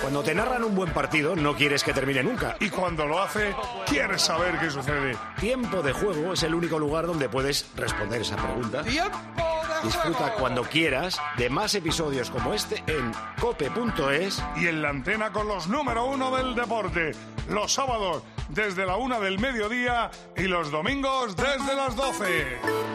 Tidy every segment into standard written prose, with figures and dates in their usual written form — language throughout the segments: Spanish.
Cuando te narran un buen partido, no quieres que termine nunca. Y cuando lo hace, quieres saber qué sucede. Tiempo de Juego es el único lugar donde puedes responder esa pregunta. Disfruta cuando quieras de más episodios como este en cope.es y en la antena con los número 1 del deporte. Los sábados desde la 1 del mediodía y los domingos desde las 12.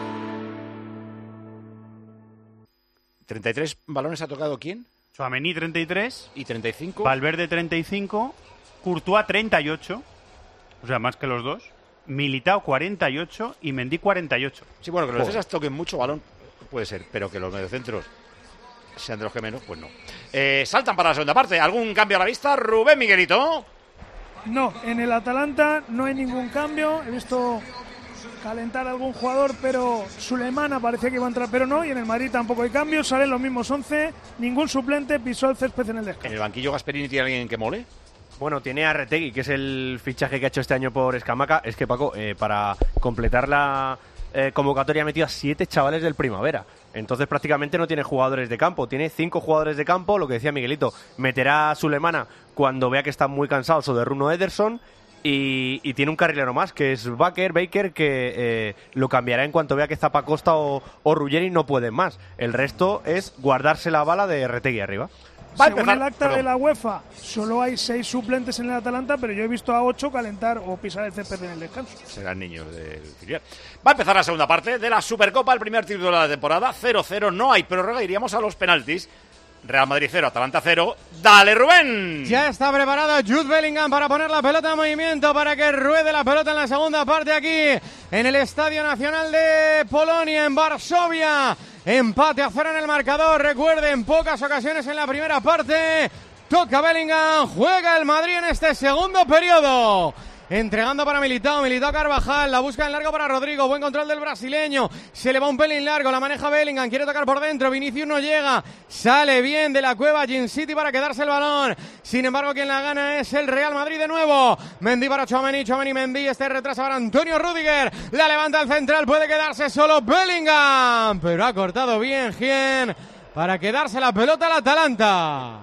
33 balones ha tocado ¿quién? Tchouaméni 33. ¿Y 35? Valverde 35. Courtois 38. O sea, más que los dos. Militao 48 y Mendy 48. Sí, bueno, que los defensas toquen mucho balón, puede ser, pero que los mediocentros sean de los que menos, pues no. Saltan para la segunda parte. ¿Algún cambio a la vista? Rubén Miguelito. No, en el Atalanta no hay ningún cambio. He visto calentar a algún jugador, pero Sulemana parecía que iba a entrar, pero no. Y en el Madrid tampoco hay cambios, salen los mismos 11. Ningún suplente pisó el césped en el descanso. ¿En el banquillo Gasperini tiene alguien que mole? Bueno, tiene a Retegui, que es el fichaje que ha hecho este año por Escamaca. Es que, Paco, para completar la convocatoria ha metido a 7 chavales del Primavera. Entonces prácticamente no tiene jugadores de campo. Tiene 5 jugadores de campo, lo que decía Miguelito. Meterá a Sulemana cuando vea que están muy cansados o de Runo Ederson. Y tiene un carrilero más, que es Baker, que lo cambiará en cuanto vea que Zappacosta o Ruggeri no pueden más. El resto es guardarse la bala de Retegui arriba. Según el acta de la UEFA, solo hay 6 suplentes en el Atalanta, pero yo he visto a 8 calentar o pisar el césped en el descanso. Serán niños del filial. Va a empezar la segunda parte de la Supercopa, el primer título de la temporada, 0-0, no hay prórroga, iríamos a los penaltis. Real Madrid 0, Atalanta 0. ¡Dale, Rubén! Ya está preparado Jude Bellingham para poner la pelota en movimiento, para que ruede la pelota en la segunda parte aquí en el Estadio Nacional de Polonia, en Varsovia. Empate a 0 en el marcador. Recuerden, pocas ocasiones en la primera parte. Toca Bellingham, juega el Madrid en este segundo periodo. Entregando para Militao Carvajal, la busca en largo para Rodrigo, buen control del brasileño, se le va un pelín largo, la maneja Bellingham, quiere tocar por dentro, Vinicius no llega, sale bien de la cueva Gin City para quedarse el balón, sin embargo quien la gana es el Real Madrid de nuevo, Mendy para Tchouaméni, Mendy, este retrasa para Antonio Rüdiger, la levanta al central, puede quedarse solo Bellingham, pero ha cortado bien Gien para quedarse la pelota al Atalanta.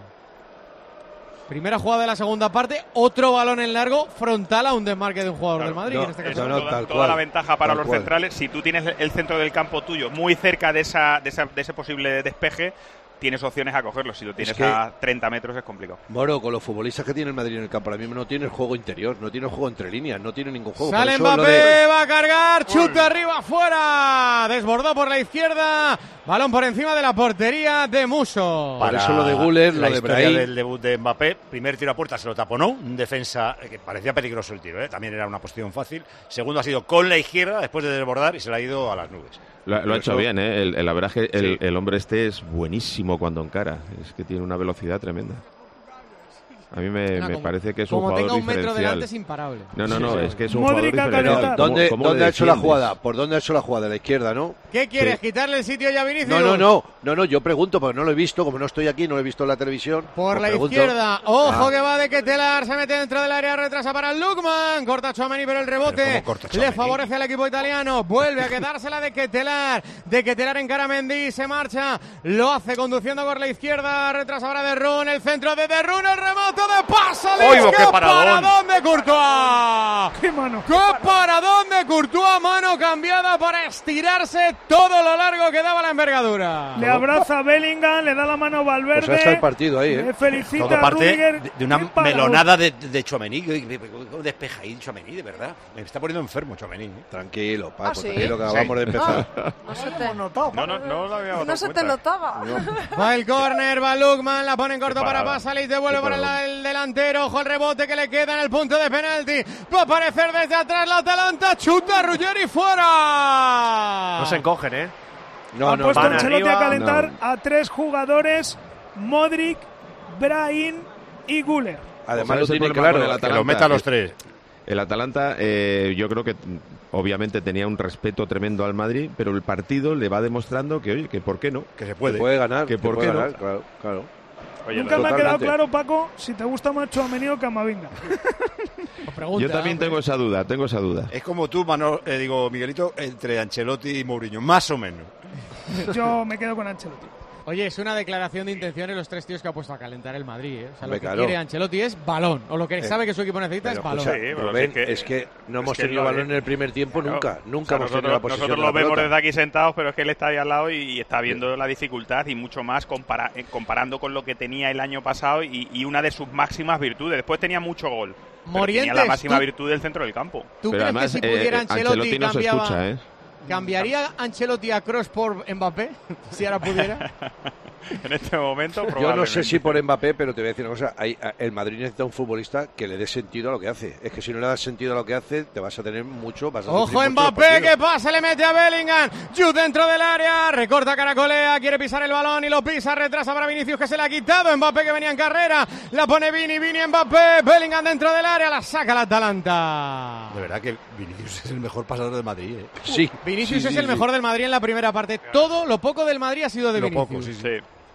Primera jugada de la segunda parte, otro balón en largo, frontal a un desmarque de un jugador del Madrid. No, en este caso. toda la ventaja para los centrales. Si tú tienes el centro del campo tuyo muy cerca de ese posible despeje, tienes opciones a cogerlo. Si lo tienes a 30 metros es complicado. Moro, con los futbolistas que tiene el Madrid en el campo, ahora mismo no tiene el juego interior, no tiene el juego entre líneas, no tiene ningún juego. Sale Mbappé, va a cargar, chuta arriba, fuera, desbordó por la izquierda, balón por encima de la portería de Musso. Para eso lo de Güler, lo de Brahim. Del debut de Mbappé, primer tiro a puerta se lo taponó, un defensa que parecía peligroso el tiro, también era una posición fácil. Segundo ha sido con la izquierda después de desbordar y se le ha ido a las nubes. Lo ha hecho bien, la verdad es que el hombre este es buenísimo cuando encara, es que tiene una velocidad tremenda. A mí me parece que es un jugador diferencial. Como tenga un metro delante es imparable. No, es que es un Modric jugador diferencial. ¿Dónde ha hecho la jugada? ¿Por dónde ha hecho la jugada? ¿A la izquierda, no? ¿Qué quieres? Sí. ¿Quitarle el sitio ya a Vinicius? No, yo pregunto, porque no lo he visto, como no estoy aquí, no lo he visto en la televisión. Por la izquierda, ojo que va de Ketelar, se mete dentro del área, retrasa para Lukman, corta Tchouaméni, pero el rebote le favorece al equipo italiano, vuelve a quedársela de Ketelar encara a Mendy, se marcha, lo hace conduciendo por la izquierda, retrasa ahora de Run, el centro de Run, el remate de pasa. ¡Oigo, qué paradón de Courtois! ¡Qué mano! ¡Qué paradón de Courtois! Mano cambiada para estirarse todo lo largo que daba la envergadura. Le abraza a Bellingham, le da la mano a Valverde. Pues está el partido ahí, Le felicita todo a parte Rüdiger. de una melonada de Tchouaméni. Despeja ahí Tchouaméni, de verdad. Me está poniendo enfermo Tchouaméni. Tranquilo, Paco, ¿sí? tranquilo, que acabamos de empezar. No lo había No se te notaba. Va el córner, va Lukman, la pone en corto para Pasalic, devuelve para el delantero, ojo el rebote que le queda en el punto de penalti, va a aparecer desde atrás la Atalanta, chuta Ruggeri fuera. No se encogen, Ha puesto Ancelotti a calentar a 3 jugadores, Modric, Brahim y Güler. Además lo tiene claro, que lo meta a los 3. El Atalanta, yo creo que obviamente tenía un respeto tremendo al Madrid, pero el partido le va demostrando que, oye, que por qué no, que se puede, que puede ganar, que por qué ganar, no. Claro. Oye, nunca me ha quedado claro, Paco, si te gusta más Tchouaméni o Camavinga. Yo también tengo esa duda. Es como tú, Miguelito, entre Ancelotti y Mourinho, más o menos. Yo me quedo con Ancelotti. Oye, es una declaración de intenciones los 3 tíos que ha puesto a calentar el Madrid. O sea, lo que claro. quiere Ancelotti es balón. O lo que sabe que su equipo necesita es balón. Sí, Rubén, es que no hemos tenido balón en el primer tiempo nunca. Nunca hemos tenido la posesión. Nosotros lo vemos desde aquí sentados, pero es que él está ahí al lado y está viendo la dificultad y mucho más comparando con lo que tenía el año pasado y una de sus máximas virtudes. Después tenía mucho gol. Morientes, tenía la máxima virtud del centro del campo. ¿Tú crees que si pudiera Ancelotti no cambiaba, se escucha, ¿cambiaría Ancelotti a Kroos por Mbappé? Si ahora pudiera. En este momento, probablemente. Yo no sé si por Mbappé, pero te voy a decir una cosa. El Madrid necesita un futbolista que le dé sentido a lo que hace. Es que si no le das sentido a lo que hace, te vas a tener mucho. ¡Ojo Mbappé! ¿Qué pasa? Le mete a Bellingham. Jude dentro del área. Recorta, caracolea. Quiere pisar el balón y lo pisa. Retrasa para Vinicius, que se le ha quitado. Mbappé, que venía en carrera. La pone Vini Mbappé. Bellingham dentro del área. La saca la Atalanta. De verdad que Vinicius es el mejor pasador del Madrid. Sí. Vinicius es el mejor del Madrid en la primera parte. Todo lo poco del Madrid ha sido de Vinicius. Sí.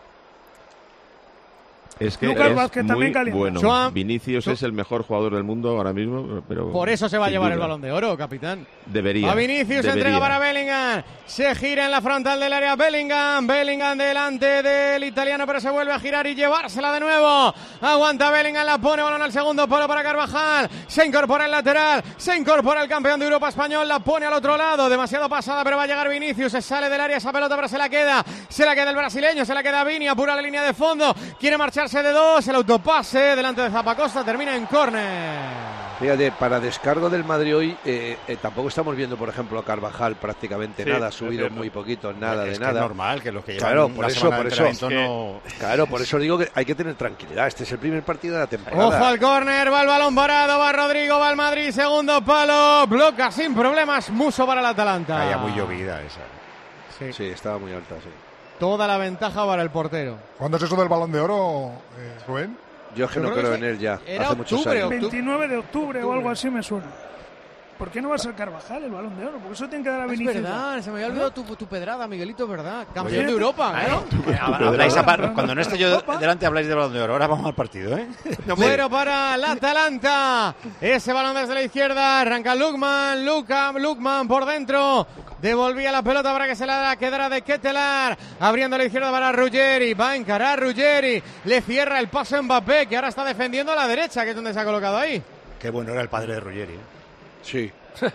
Es que Lucas es Vázquez muy también bueno. Vinicius es el mejor jugador del mundo ahora mismo, pero por eso se va a llevar el Balón de Oro, capitán. Debería. A Vinicius, entrega para Bellingham. Se gira en la frontal del área Bellingham. Bellingham delante del italiano, pero se vuelve a girar y llevársela de nuevo. Aguanta Bellingham, la pone, balón al segundo polo para Carvajal. Se incorpora el lateral, se incorpora el campeón de Europa español, la pone al otro lado. Demasiado pasada, pero va a llegar Vinicius. Se sale del área esa pelota, pero se la queda el brasileño, se la queda Vini, apura la línea de fondo. Quiere marcharse de 2, el autopase delante de Zappacosta, termina en córner. Fíjate, para descargo del Madrid hoy, tampoco estamos viendo, por ejemplo, a Carvajal prácticamente nada, ha subido muy poquito, nada de nada. Es normal que los que llevan claro, por eso no... Claro, por eso digo que hay que tener tranquilidad. Este es el primer partido de la temporada. Ojo al córner, va el balón parado, va Rodrigo, va el Madrid, segundo palo, bloca sin problemas, Musso para el Atalanta. Caía muy llovida esa. Sí, estaba muy alta, sí. Toda la ventaja para el portero. ¿Cuándo es eso del Balón de Oro, Rubén? Yo es que no creo en él ya. Hace muchos años. 29 de octubre o algo así me suena. ¿Por qué no va a ser Carvajal el Balón de Oro? Porque eso tiene que dar a Vinicius. Es verdad, se me había olvidado tu pedrada, Miguelito, ¿verdad? Campeón de Europa, Cuando no esté yo delante habláis de Balón de Oro. Ahora vamos al partido, ¿eh? Fuera para el Atalanta. Ese balón desde la izquierda. Arranca Lukman por dentro. Devolvía la pelota para que se la quedara de Ketelaar. Abriendo la izquierda para Ruggeri. Va a encarar Ruggeri. Le cierra el paso Mbappé, que ahora está defendiendo a la derecha, que es donde se ha colocado ahí. Qué bueno era el padre de Ruggeri, Sí.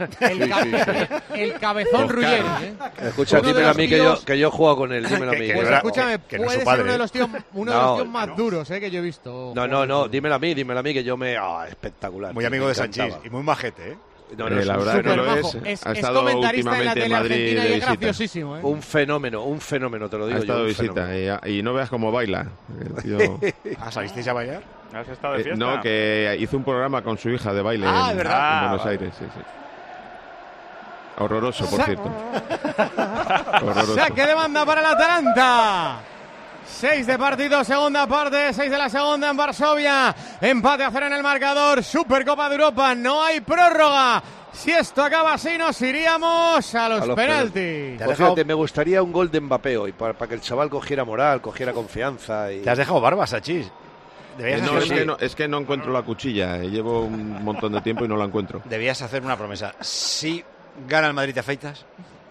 El cabezón Ruggeri. Escucha, dímelo a mí que yo juego con él. Dímelo a mí. Pues escúchame, puede ser uno de los tíos más duros que yo he visto. No, dímelo a mí que yo me... espectacular. Muy amigo de Sanchís y muy majete, ¿eh? La verdad que lo es. Ha estado comentarista en la tele argentina y es graciosísimo, ¿eh? Un fenómeno, te lo digo. Ha estado de visita y no veas cómo baila. ¿Salisteis a bailar? ¿Has estado de fiesta? No, que hizo un programa con su hija de baile en Buenos Aires. Sí. Horroroso, por cierto. Horroroso. Saque de banda para el Atalanta. 6 de partido, segunda parte, 6 de la segunda en Varsovia. Empate a 0 en el marcador. Supercopa de Europa, no hay prórroga. Si esto acaba así, nos iríamos a los penaltis. Pues fíjate, me gustaría un gol de Mbappé hoy, para que el chaval cogiera moral, cogiera confianza. Y... ¿Te has dejado barba, Sachís? Es que no encuentro la cuchilla. Llevo un montón de tiempo y no la encuentro. Debías hacer una promesa. Si gana el Madrid, ¿te afeitas?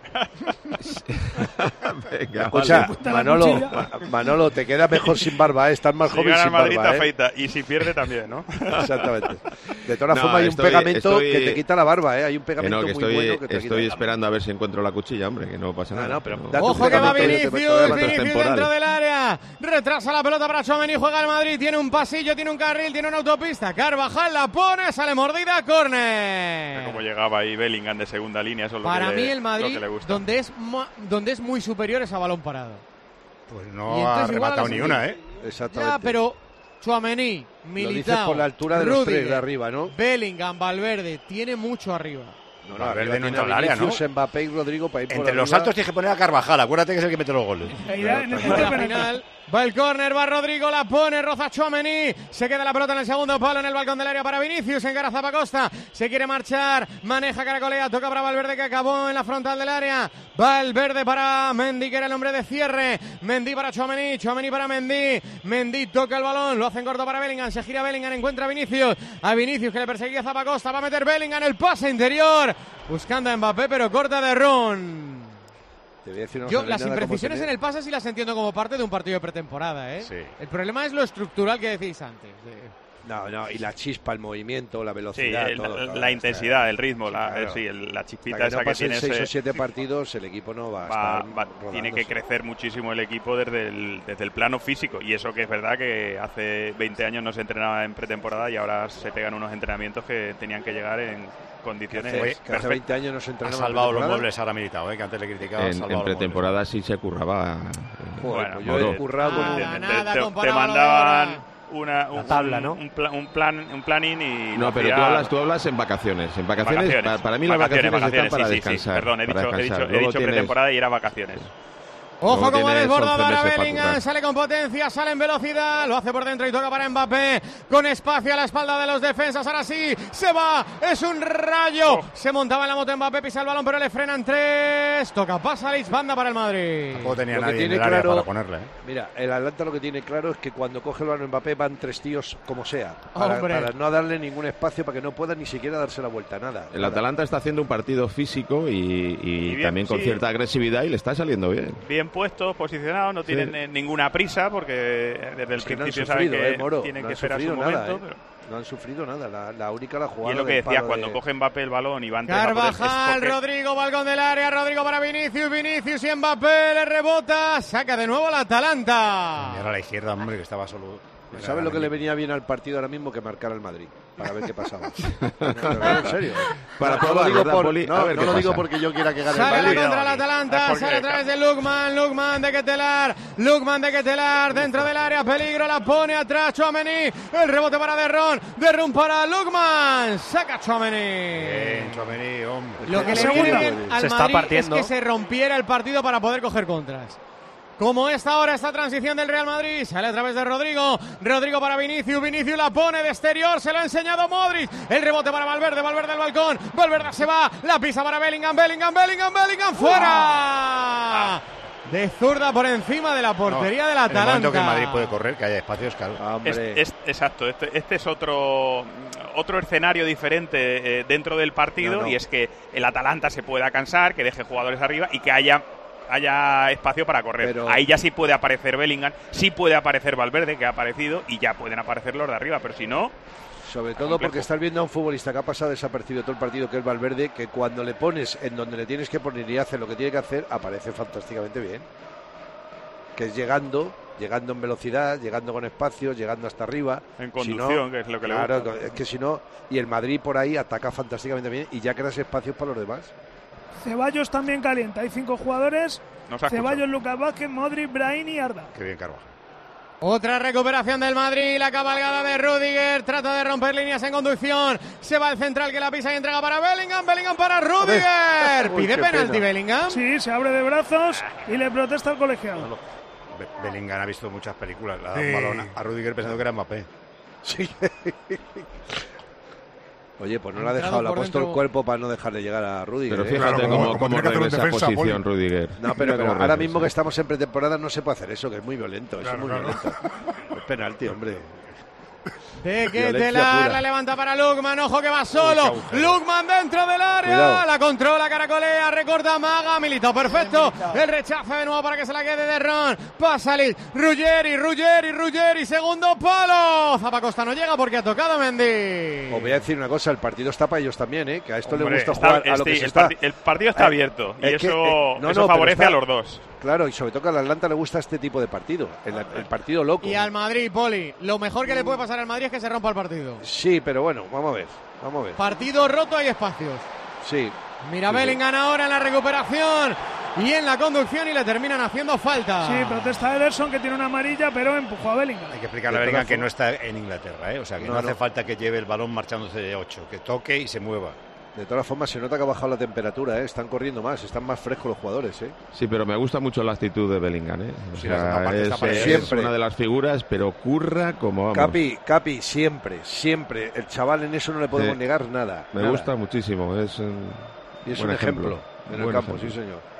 Venga, escucha, Manolo, te queda mejor sin barba, estás más joven sin barba. Si gana el Madrid te afeita y si pierde también, ¿no? Exactamente. De todas formas hay un pegamento que te quita la barba, hay un pegamento muy bueno que te estoy esperando a ver si encuentro la cuchilla, hombre, que no pasa nada. Ojo que va Vinicius dentro del área, retrasa la pelota para Tchouaméni, juega el Madrid, tiene un pasillo, tiene un carril, tiene una autopista, Carvajal la pone, sale mordida, córner. Como llegaba ahí Bellingham de segunda línea, eso es lo para que mí el Madrid, le gusta. donde es muy superior es a balón parado. Pues no ha rematado ni una, ¿eh? Exactamente. Ya, pero Tchouaméni, Militao, lo dices por la altura de los tres de arriba, ¿no? Bellingham, Valverde, tiene mucho arriba. No, Valverde no entra al área, ¿no? Mbappé y Rodrigo para ir entre los altos tienes que poner a Carvajal, acuérdate que es el que mete los goles. Final, va el córner, va Rodrigo, la pone, roza Tchouaméni, se queda la pelota en el segundo palo en el balcón del área para Vinicius, encara Zappacosta, se quiere marchar, maneja, caracolea, toca para Valverde que acabó en la frontal del área, Valverde para Mendy que era el hombre de cierre, Mendy para Tchouaméni, Tchouaméni para Mendy toca el balón, lo hace en corto para Bellingham, se gira Bellingham, encuentra a Vinicius que le perseguía Zappacosta, va a meter Bellingham el pase interior, buscando a Mbappé pero corta de Ron. Te voy a decir una Yo cosa, no hay las nada como imprecisiones tener- en el pase sí las entiendo como parte de un partido de pretemporada, ¿eh? Sí. El problema es lo estructural que decís antes. No, y la chispa, el movimiento, la Sí, velocidad, todo, la intensidad, el ritmo, claro. la chispita Para que esa no que pasen tiene 6 o 7 partidos, el equipo no va a estar tiene que rodándose. crecer muchísimo el equipo desde el plano físico. Y eso que es verdad que hace 20 años no se entrenaba en pretemporada y ahora se pegan unos entrenamientos que tenían que llegar en condiciones Que hace perfectas. 20 años no se Ha entrenaba en salvado los pretemporada. muebles ahora Militao, que antes le criticaba. ha salvado En los pretemporada sí se curraba. Joder, Bueno, pues yo he currado con Nada, te comparado a lo de mandaban ahora. un tabla, ¿no? un planning y No, pero tú hablas en vacaciones. En vacaciones, para mí las vacaciones están para sí, descansar. Sí. Perdón, he para dicho descansar. Luego tienes- pretemporada y era vacaciones. Ojo Luego como ha tienes desbordado 11 ahora meses para Bellingham, currar. sale con potencia, sale en velocidad, lo hace por dentro y toca para Mbappé, con espacio a la espalda de los defensas, ahora sí, se va, es un rayo, se montaba en la moto Mbappé, pisa el balón pero le frenan 3, toca Pasalic, banda para el Madrid. Tampoco tenía Lo que nadie en tiene el área claro- para ponerle. Mira, el Atlanta lo que tiene claro es que cuando coge el balón Mbappé van 3 tíos como sea, Hombre. para no darle ningún espacio, para que no pueda ni siquiera darse la vuelta, nada. El nada. Atalanta está haciendo un partido físico y bien, también con sí. cierta agresividad y le está saliendo bien. Bien puestos, posicionados, no tienen ninguna prisa porque desde el Es que no han principio saben sufrido, que Moro, tienen no que han esperar su sufrido nada, momento. Pero... No han sufrido nada, la única la jugada Y es lo que del decía, palo cuando de- coge Mbappé el balón y va entre Mbappé, Carvajal, es porque- Rodrigo, balcón del área, Rodrigo para Vinicius y Mbappé le rebota, saca de nuevo la Atalanta. Era a la izquierda, hombre, que estaba solo. ¿Sabes lo que le venía bien al partido ahora mismo? Que marcara el Madrid, para ver qué pasaba. Pero en serio. Para no lo probar, digo, ¿verdad, por, Poli? A no, ver no qué lo digo pasa. porque yo quiera que gane el Sale Madrid. la contra el Atalanta, porque- sale a través de Lukman de Ketelar, dentro del área, peligro, la pone atrás Tchouaméni, el rebote para Derrón para Lukman, saca Tchouaméni. Bien, Tchouaméni, hombre. Lo que le Segunda. viene bien al Se está Madrid partiendo. es que se rompiera el partido para poder coger contras. Como esta transición del Real Madrid, sale a través de Rodrigo para Vinicius la pone de exterior, se lo ha enseñado Modric, el rebote para Valverde al balcón, Valverde se va, la pisa para Bellingham, fuera, de zurda por encima de la portería del En el momento Atalanta. que el Madrid puede correr, que haya espacios, claro. Hombre, Exacto, este es otro escenario diferente dentro del partido, No. y es que el Atalanta se pueda cansar, que deje jugadores arriba y que haya espacio para correr. Pero- Ahí ya sí puede aparecer Bellingham, sí puede aparecer Valverde, que ha aparecido, y ya pueden aparecer los de arriba, pero si no... sobre todo complejo. porque estás viendo a un futbolista que ha pasado desapercibido todo el partido, que es Valverde, que cuando le pones en donde le tienes que poner y hace lo que tiene que hacer, aparece fantásticamente bien. Que es llegando en velocidad, llegando con espacio, llegando hasta arriba. En Si no, conducción, que es lo que le claro, gusta. es que si no, y el Madrid por ahí ataca fantásticamente bien y ya creas espacios para los demás. Ceballos también calienta. Hay 5 jugadores. Nos ha Ceballos, escuchado. Lucas Vázquez, Modric, Brahim y Arda. Qué bien, Carvajal. Otra recuperación del Madrid, la cabalgada de Rüdiger, trata de romper líneas en conducción, se va el central que la pisa y entrega para Bellingham para Rüdiger, Uy, pide qué penalti pena. Bellingham. Sí, se abre de brazos y le protesta al colegiado. Bellingham ha visto muchas películas. Le ha dado Sí. un balón a Rüdiger pensando que era Mbappé. Sí. Oye, pues no le ha Entrado dejado, le ha por puesto dentro. el cuerpo para no dejarle llegar a Rüdiger. Pero ¿eh? fíjate Claro, cómo como tiene que hacer un regresa defensa, posición Poli. Rüdiger. No, pero Mira cómo ahora regresa. mismo que estamos en pretemporada no se puede hacer eso, que es muy violento. Eso Claro, es muy claro. violento. Es penalti, hombre. De Violencia Ketelar, pura. la levanta para Lukman, ojo que va solo, Lukman dentro del área, Cuidado. la controla, caracolea, recorta, Maga, Militao, perfecto, el rechazo de nuevo para que se la quede de Ron, Pasalic, Ruggeri, segundo palo, Zapacosta no llega porque ha tocado Mendy. Os voy a decir una cosa, el partido está para ellos también, ¿eh? Que a esto Hombre, le gusta Está- jugar a lo que se está. el partido está abierto y es que, eso, no, eso no, pero favorece está- a los dos. Claro, y sobre todo que al Atlanta le gusta este tipo de partido, el partido loco. Y al Madrid, Poli, lo mejor que le puede pasar al Madrid es que se rompa el partido. Sí, pero bueno, vamos a ver. Partido roto, hay espacios. Sí. Mira Sí, Bellingham ahora en la recuperación y en la conducción y le terminan haciendo falta. Sí, protesta Ederson que tiene una amarilla, pero empujó a Bellingham. Hay que explicarle a De Bellingham todas que no formas- está en Inglaterra, ¿eh? O sea, que no, No, hace no. falta que lleve el balón marchándose de 8, que toque y se mueva. De todas formas, se nota que ha bajado la temperatura, ¿eh? Están corriendo más, están más frescos los jugadores, ¿eh? Sí, pero me gusta mucho la actitud de Bellingham, ¿eh? O Sí, sea, la segunda parte está para él. es Siempre. una de las figuras, pero curra como vamos. Capi, siempre. El chaval en eso no le podemos Sí. negar nada. Me nada. gusta muchísimo. Es Y es buen un ejemplo en el Buen campo, ejemplo. sí señor.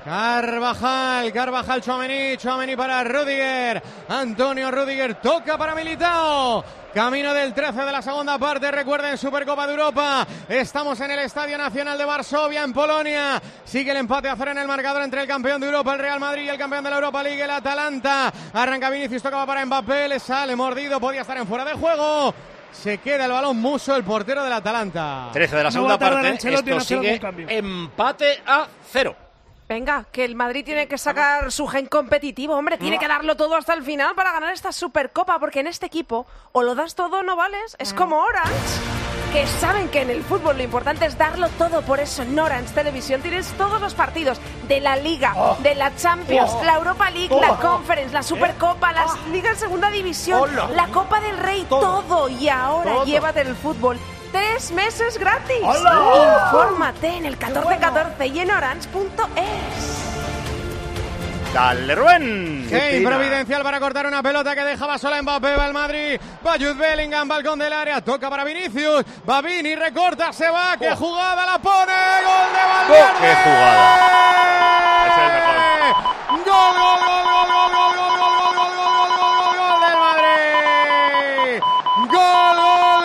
Carvajal, Tchouaméni para Rüdiger, Antonio Rüdiger toca para Militao, camino del 13 de la segunda parte, recuerden Supercopa de Europa, estamos en el Estadio Nacional de Varsovia en Polonia, sigue el empate a 0 en el marcador entre el campeón de Europa, el Real Madrid, y el campeón de la Europa League, el Atalanta, arranca Vinicius, tocaba para Mbappé, le sale mordido, podía estar en fuera de juego. Se queda el balón Musso, el portero del Atalanta. 13 de la segunda parte, esto sigue empate a 0. Venga, que el Madrid tiene que sacar su gen competitivo, hombre, tiene que darlo todo hasta el final para ganar esta Supercopa, porque en este equipo o lo das todo o no vales, es como Orange, que saben que en el fútbol lo importante es darlo todo, por eso en Orange Televisión tienes todos los partidos de la Liga, de la Champions, la Europa League, la Conference, la Supercopa, las Ligas en Segunda División, la Copa del Rey, todo, y ahora llévate el fútbol 3 meses gratis. ¡Hola! Infórmate en el 1414 y en orange.es. ¡Dale, Rubén! ¡Qué improvidencial para cortar una pelota que dejaba sola Mbappé! Va el Madrid, va Jude Bellingham, balcón del área, toca para Vinicius, va Vini, recorta, se va, ¡qué jugada la pone! ¡Gol de Valverde! ¡Qué jugada! Es el mejor. ¡Gol del Madrid! ¡Gol!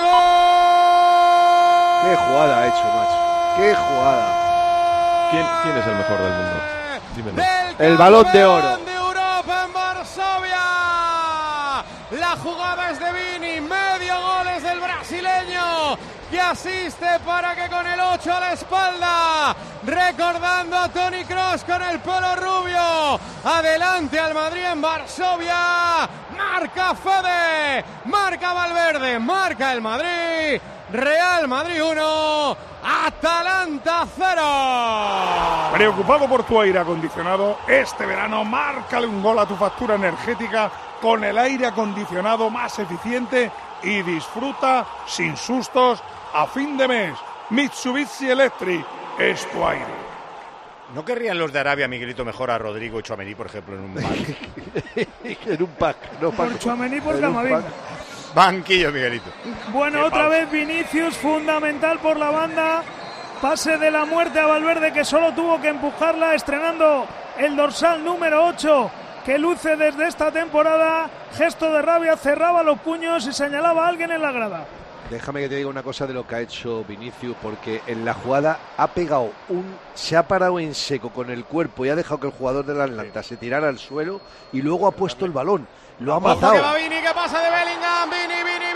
¡Qué jugada ha hecho, macho! ¡Qué jugada! ¿Quién es el mejor del mundo? Dímelo. El Balón de Oro. De Europa en Varsovia. La jugada es de Vini, medio gol es del brasileño, que asiste para que con el 8 a la espalda, recordando a Toni Kroos con el pelo rubio, adelante al Madrid en Varsovia, marca Fede, marca Valverde, marca el Madrid, Real Madrid 1, Atalanta 0. Preocupado por tu aire acondicionado, este verano márcale un gol a tu factura energética con el aire acondicionado más eficiente y disfruta sin sustos a fin de mes. Mitsubishi Electric es tu aire. ¿No querrían los de Arabia, Miguelito, mejor a Rodrigo y Tchouaméni, por ejemplo, en un pack? En un pack, no pack. Por Tchouaméni, por Camavinga. Banquillo, Miguelito. Bueno, otra vez Vinicius, fundamental por la banda. Pase de la muerte a Valverde, que solo tuvo que empujarla, estrenando el dorsal número 8, que luce desde esta temporada. Gesto de rabia, cerraba los puños y señalaba a alguien en la grada. Déjame que te diga una cosa de lo que ha hecho Vinicius, porque en la jugada ha pegado se ha parado en seco con el cuerpo y ha dejado que el jugador del Atlanta se tirara al suelo y luego ha puesto el balón. Lo ha matado. Que va Vini, que pasa de Bellingham, Vini.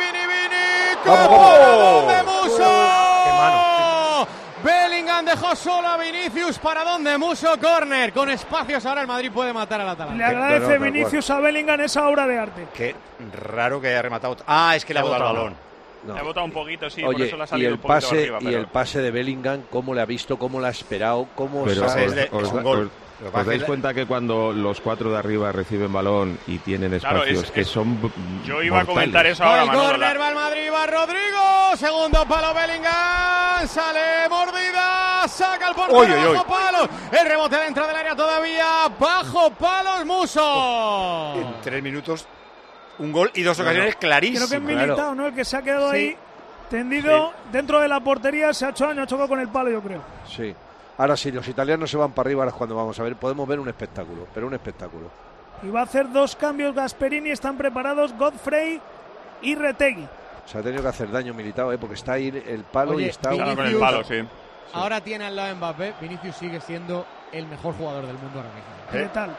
¡Vamos! ¡De Musso! ¡Qué mano! Bellingham dejó solo a Vinicius, para donde Musso, córner, con espacios ahora el Madrid puede matar al Atalanta. Le agradece Vinicius a Bellingham esa obra de arte. Qué raro que haya rematado. Ah, es que le ha botado el balón. Le ha botado un poquito, sí, Oye, por eso le ha salido y un poquito arriba. y el pase de Bellingham, cómo le ha visto, cómo le ha esperado, cómo Pero sabe. es un gol. ¿Os dais cuenta que cuando los 4 de arriba reciben balón y tienen espacios que son yo iba a mortales? comentar eso ahora, El Manolo. córner va al Madrid, va Rodrigo, segundo palo Bellingham, sale mordida, saca el portero, bajo palos, el rebote dentro del área todavía, bajo palos Musso. En 3 minutos, un gol y 2 ocasiones clarísimas. Creo que es Militao, ¿no? El que se ha quedado ahí tendido dentro de la portería, se ha hecho daño, ha chocado con el palo, yo creo. Sí. Ahora sí, los italianos se van para arriba, ahora es cuando vamos a ver, podemos ver un espectáculo, pero un espectáculo. Y va a hacer 2 cambios Gasperini, están preparados Godfrey y Retegui. Se ha tenido que hacer daño Militao, porque está ahí el palo. Oye, y está Vinicius, con el palo, sí. Ahora tiene al lado Mbappé, Vinicius sigue siendo el mejor jugador del mundo ahora mismo. ¿Qué tal?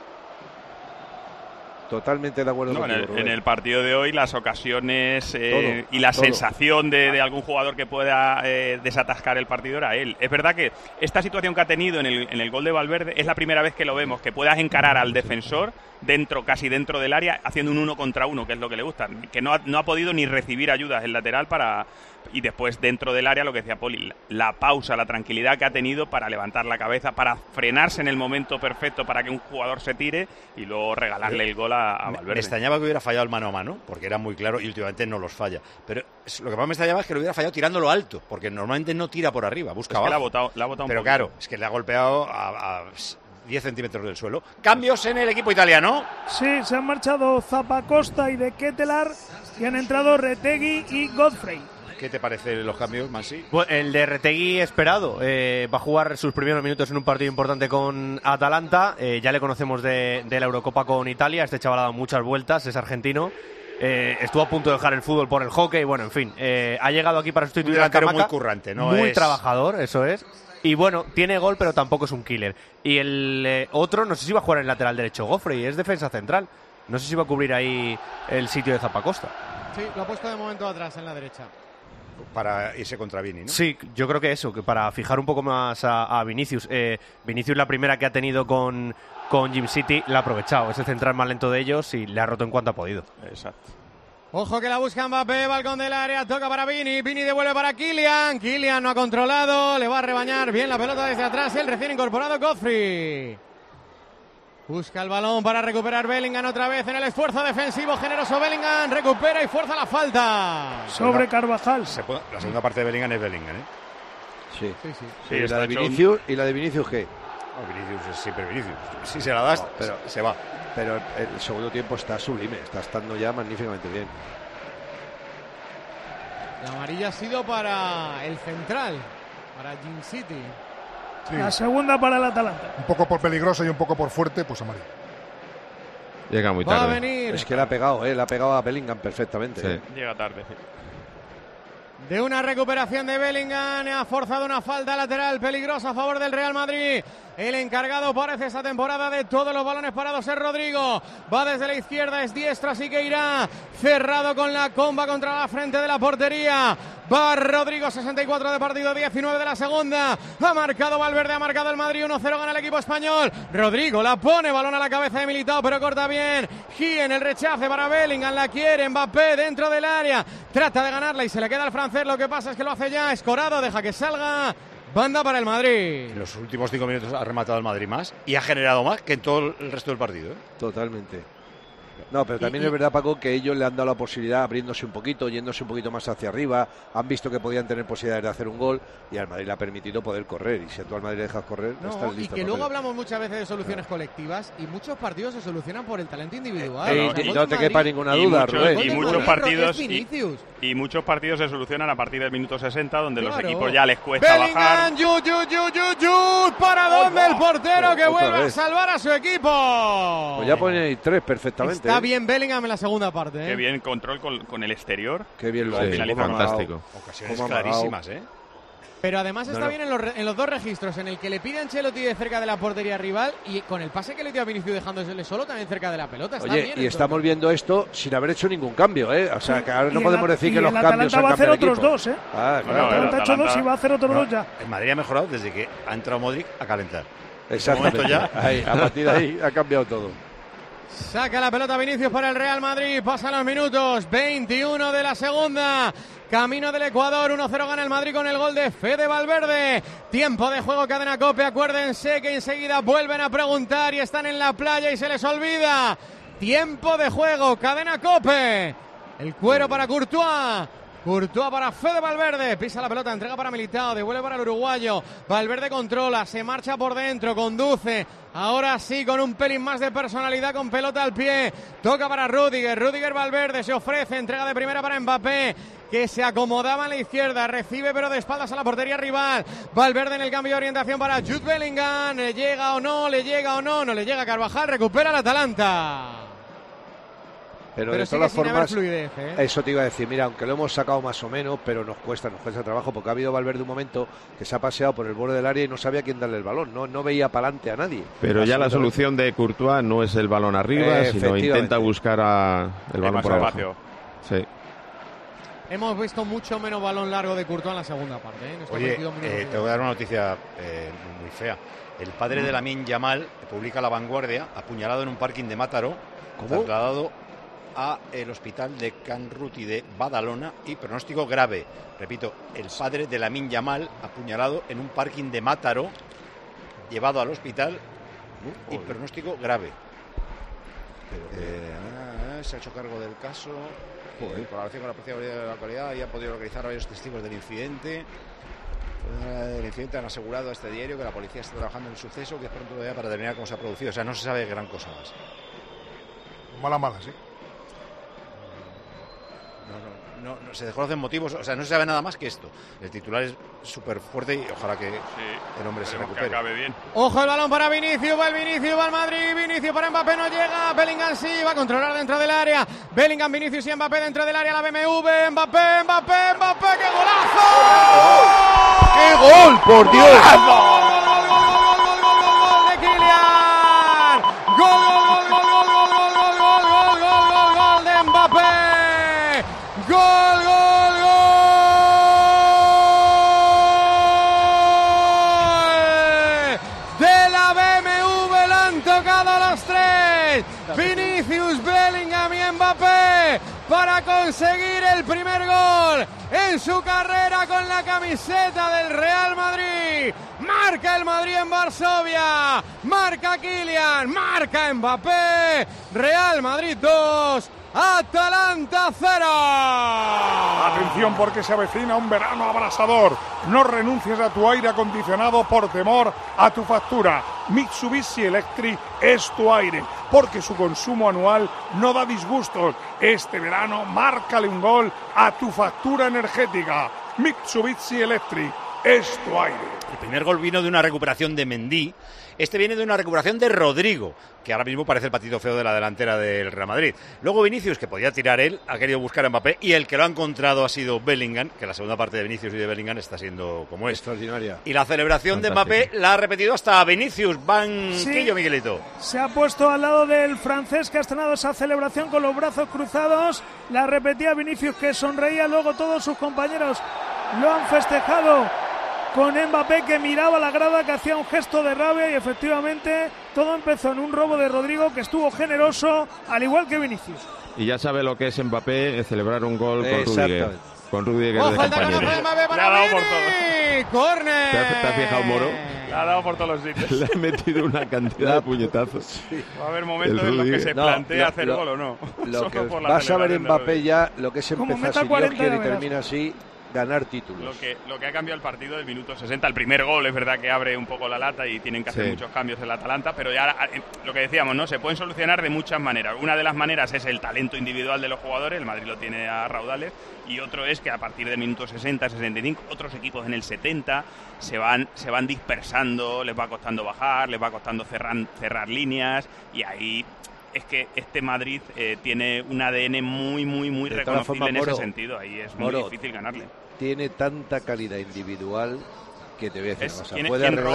Totalmente de acuerdo contigo, en el partido de hoy las ocasiones y la sensación de algún jugador que pueda desatascar el partido era él. Es verdad que esta situación que ha tenido en el gol de Valverde es la primera vez que lo vemos, que puedas encarar al defensor casi dentro del área haciendo un 1 contra 1, que es lo que le gusta, que no ha podido ni recibir ayudas el lateral y después dentro del área, lo que decía Poli, la pausa, la tranquilidad que ha tenido para levantar la cabeza, para frenarse en el momento perfecto para que un jugador se tire y luego regalarle el gol a Valverde. Me extrañaba que hubiera fallado el mano a mano, porque era muy claro y últimamente no los falla. Pero lo que más me extrañaba es que lo hubiera fallado tirándolo alto, porque normalmente no tira por arriba, busca abajo. Que le ha botado un Pero poquito. claro, es que le ha golpeado a 10 centímetros del suelo. Cambios en el equipo italiano. Sí, se han marchado Zappacosta y De Ketelaar y han entrado Retegui y Godfrey. ¿Qué te parece los cambios, Mansi? Pues el de Retegui esperado. Va a jugar sus primeros minutos en un partido importante con Atalanta. Ya le conocemos de la Eurocopa con Italia. Este chaval ha dado muchas vueltas, es argentino. Estuvo a punto de dejar el fútbol por el hockey. Bueno, en fin, ha llegado aquí para sustituir a Scamacca. Muy currante, ¿no? Muy trabajador, eso es. Y bueno, tiene gol, pero tampoco es un killer. Y el otro, no sé si va a jugar en el lateral derecho, Gofre, y es defensa central. No sé si va a cubrir ahí el sitio de Zappacosta. Sí, lo ha puesto de momento atrás, en la derecha. Para irse contra Vini, ¿no? Sí, yo creo que eso, que para fijar un poco más a Vinicius. Vinicius, la primera que ha tenido con Jim City, la ha aprovechado. Es el central más lento de ellos y le ha roto en cuanto ha podido. Exacto. Ojo que la busca Mbappé, balcón del área, toca para Vini, Vini devuelve para Kylian, Kylian no ha controlado, le va a rebañar bien la pelota desde atrás el recién incorporado Godfrey. Busca el balón para recuperar Bellingham otra vez en el esfuerzo defensivo, generoso Bellingham, recupera y fuerza la falta. Sobre Carvajal. La segunda parte de Bellingham es Bellingham, ¿eh? Sí. Sí, ¿Y la de Vinicius? ¿Y la de Vinicius qué? Vinicius es siempre Vinicius. Si se la das, pero se va. Pero el segundo tiempo está sublime, está estando ya magníficamente bien. La amarilla ha sido para el central, para Jim City. Sí. La segunda para el Atalanta. Un poco por peligroso y un poco por fuerte, pues amarilla. Llega muy tarde. Va a venir. Es que le ha pegado a Bellingham perfectamente. Sí. Llega tarde. De una recuperación de Bellingham, ha forzado una falta lateral peligrosa a favor del Real Madrid. El encargado parece esta temporada de todos los balones parados es Rodrigo. Va desde la izquierda, es diestro, así que irá cerrado con la comba contra la frente de la portería. Va Rodrigo, 64 de partido, 19 de la segunda. Ha marcado Valverde, ha marcado el Madrid, 1-0 gana el equipo español. Rodrigo la pone, balón a la cabeza de Militao, pero corta bien. Gien, el rechace para Bellingham, la quiere Mbappé dentro del área. Trata de ganarla y se le queda al francés, lo que pasa es que lo hace ya escorado, deja que salga. Banda para el Madrid. En los últimos 5 minutos ha rematado el Madrid más y ha generado más que en todo el resto del partido, ¿eh? Totalmente. No, pero también es verdad, Paco, que ellos le han dado la posibilidad, abriéndose un poquito, yéndose un poquito más hacia arriba, han visto que podían tener posibilidades de hacer un gol y al Madrid le ha permitido poder correr. Y si tú al Madrid le dejas correr, estás listo. Y que luego hablamos muchas veces de soluciones colectivas y muchos partidos se solucionan por el talento individual. No te quepa ninguna duda, Rubén. Y muchos partidos se solucionan a partir del minuto 60, donde los equipos ya les cuesta bajar. ¿Para dónde el portero que vuelve a salvar a su equipo? Pues ya pone 3 perfectamente. Está bien Bellingham en la segunda parte. Qué bien control con el exterior. Qué bien lo hace. Fantástico. Ocasiones clarísimas, ¿eh? Pero además está bien en los dos registros, en el que le pide a Ancelotti de cerca de la portería rival y con el pase que le dio a Vinicius dejándosele solo también cerca de la pelota. Está bien, y estamos viendo esto sin haber hecho ningún cambio, ¿eh? O sea, que ahora no podemos decir que los cambios han cambiado. El Atalanta va a hacer otros dos, ¿eh? Claro. El Atalanta ha hecho 2 y va a hacer otros 2 ya. El Madrid ha mejorado desde que ha entrado Modric a calentar. Exactamente. Ya. A partir de ahí ha cambiado todo. Saca la pelota Vinicius para el Real Madrid. Pasan los minutos. 21 de la segunda. Camino del Ecuador. 1-0 gana el Madrid con el gol de Fede Valverde. Tiempo de juego, Cadena COPE. Acuérdense que enseguida vuelven a preguntar y están en la playa y se les olvida. Tiempo de juego, Cadena COPE. El cuero para Courtois. Courtois para Fede Valverde, pisa la pelota, entrega para Militao, devuelve para el uruguayo. Valverde controla, se marcha por dentro, conduce. Ahora sí, con un pelín más de personalidad, con pelota al pie. Toca para Rüdiger, Rüdiger Valverde se ofrece, entrega de primera para Mbappé, que se acomodaba en la izquierda, recibe pero de espaldas a la portería rival. Valverde en el cambio de orientación para Jude Bellingham, le llega o no, no le llega Carvajal, recupera el Atalanta. Pero de todas formas, eso te iba a decir, mira, aunque lo hemos sacado más o menos, pero nos cuesta trabajo, porque ha habido Valverde un momento que se ha paseado por el borde del área y no sabía quién darle el balón, no veía para adelante a nadie. Pero ya la solución de Courtois no es el balón arriba, sino intenta buscar el balón por abajo. Sí. Hemos visto mucho menos balón largo de Courtois en la segunda parte. Oye, te voy a dar una noticia muy fea. El padre de Lamine Yamal publica La Vanguardia, apuñalado en un parking de Mataró, trasladado a el hospital de Can Ruti de Badalona y pronóstico grave. Repito, el padre de Lamine Yamal apuñalado en un parking de Mataró, llevado al hospital y pronóstico grave. Se ha hecho cargo del caso. En colaboración con la policía de la localidad y ha podido localizar a varios testigos del incidente. Han asegurado a este diario que la policía está trabajando en el suceso, que es pronto ya para determinar cómo se ha producido. O sea, no se sabe gran cosa más. Mala, sí. No, se desconocen motivos, o sea, no se sabe nada más que esto. El titular es súper fuerte y ojalá que el hombre se recupere. Que acabe bien. Ojo el balón para Vinicius, va el Vinicius, va el Madrid, Vinicius para Mbappé, no llega, Bellingham sí, va a controlar dentro del área, Bellingham, Vinicius y Mbappé dentro del área, la BMW, Mbappé, ¡qué golazo! ¡Qué gol, por Dios! ¡Gol de Kylian! ¡Gol de Mbappé! ¡Gol! De la BMW la han tocado los tres. Vinicius, Bellingham y Mbappé para conseguir el primer gol en su carrera con la camiseta del Real Madrid. Marca el Madrid en Varsovia, marca Kylian, marca Mbappé. Real Madrid 2, Atalanta 0. Atención porque se avecina un verano abrasador. No renuncies a tu aire acondicionado por temor a tu factura. Mitsubishi Electric es tu aire, porque su consumo anual no da disgustos. Este verano márcale un gol a tu factura energética. Mitsubishi Electric es tu aire. El primer gol vino de una recuperación de Mendy. Este viene de una recuperación de Rodrigo, que ahora mismo parece el patito feo de la delantera del Real Madrid. Luego Vinicius, que podía tirar él, ha querido buscar a Mbappé, y el que lo ha encontrado ha sido Bellingham, que la segunda parte de Vinicius y de Bellingham está siendo como es. Extraordinaria. Y la celebración de Mbappé la ha repetido hasta Vinicius. Banquillo, Miguelito. Se ha puesto al lado del francés, que ha estrenado esa celebración con los brazos cruzados. La repetía Vinicius, que sonreía. Luego todos sus compañeros lo han festejado con Mbappé, que miraba la grada, que hacía un gesto de rabia, y efectivamente todo empezó en un robo de Rodrigo, que estuvo generoso, al igual que Vinicius. Y ya sabe lo que es Mbappé, celebrar un gol con Rudiger. Con Rudiger de compañero. Le ha dado por todo. ¡Córner! ¿Te has fijado, Moro? Le ha dado por todos los sitios. Le ha metido una cantidad de puñetazos. Va a haber momentos en los que se plantea hacer gol o no. Lo que vas a ver en Mbappé ya, lo que es empezar, si Dios quiere y termina así, ganar títulos. Lo que ha cambiado el partido del minuto 60, el primer gol es verdad que abre un poco la lata y tienen que hacer muchos cambios en el Atalanta, pero ya lo que decíamos, ¿no? Se pueden solucionar de muchas maneras. Una de las maneras es el talento individual de los jugadores, el Madrid lo tiene a raudales, y otro es que a partir del minuto 60, 65, otros equipos en el 70 se van dispersando, les va costando bajar, les va costando cerrar líneas, y ahí es que este Madrid tiene un ADN muy reconocible en ese sentido. Ahí es muy difícil ganarle. Tiene tanta calidad individual que te voy a decir una cosa.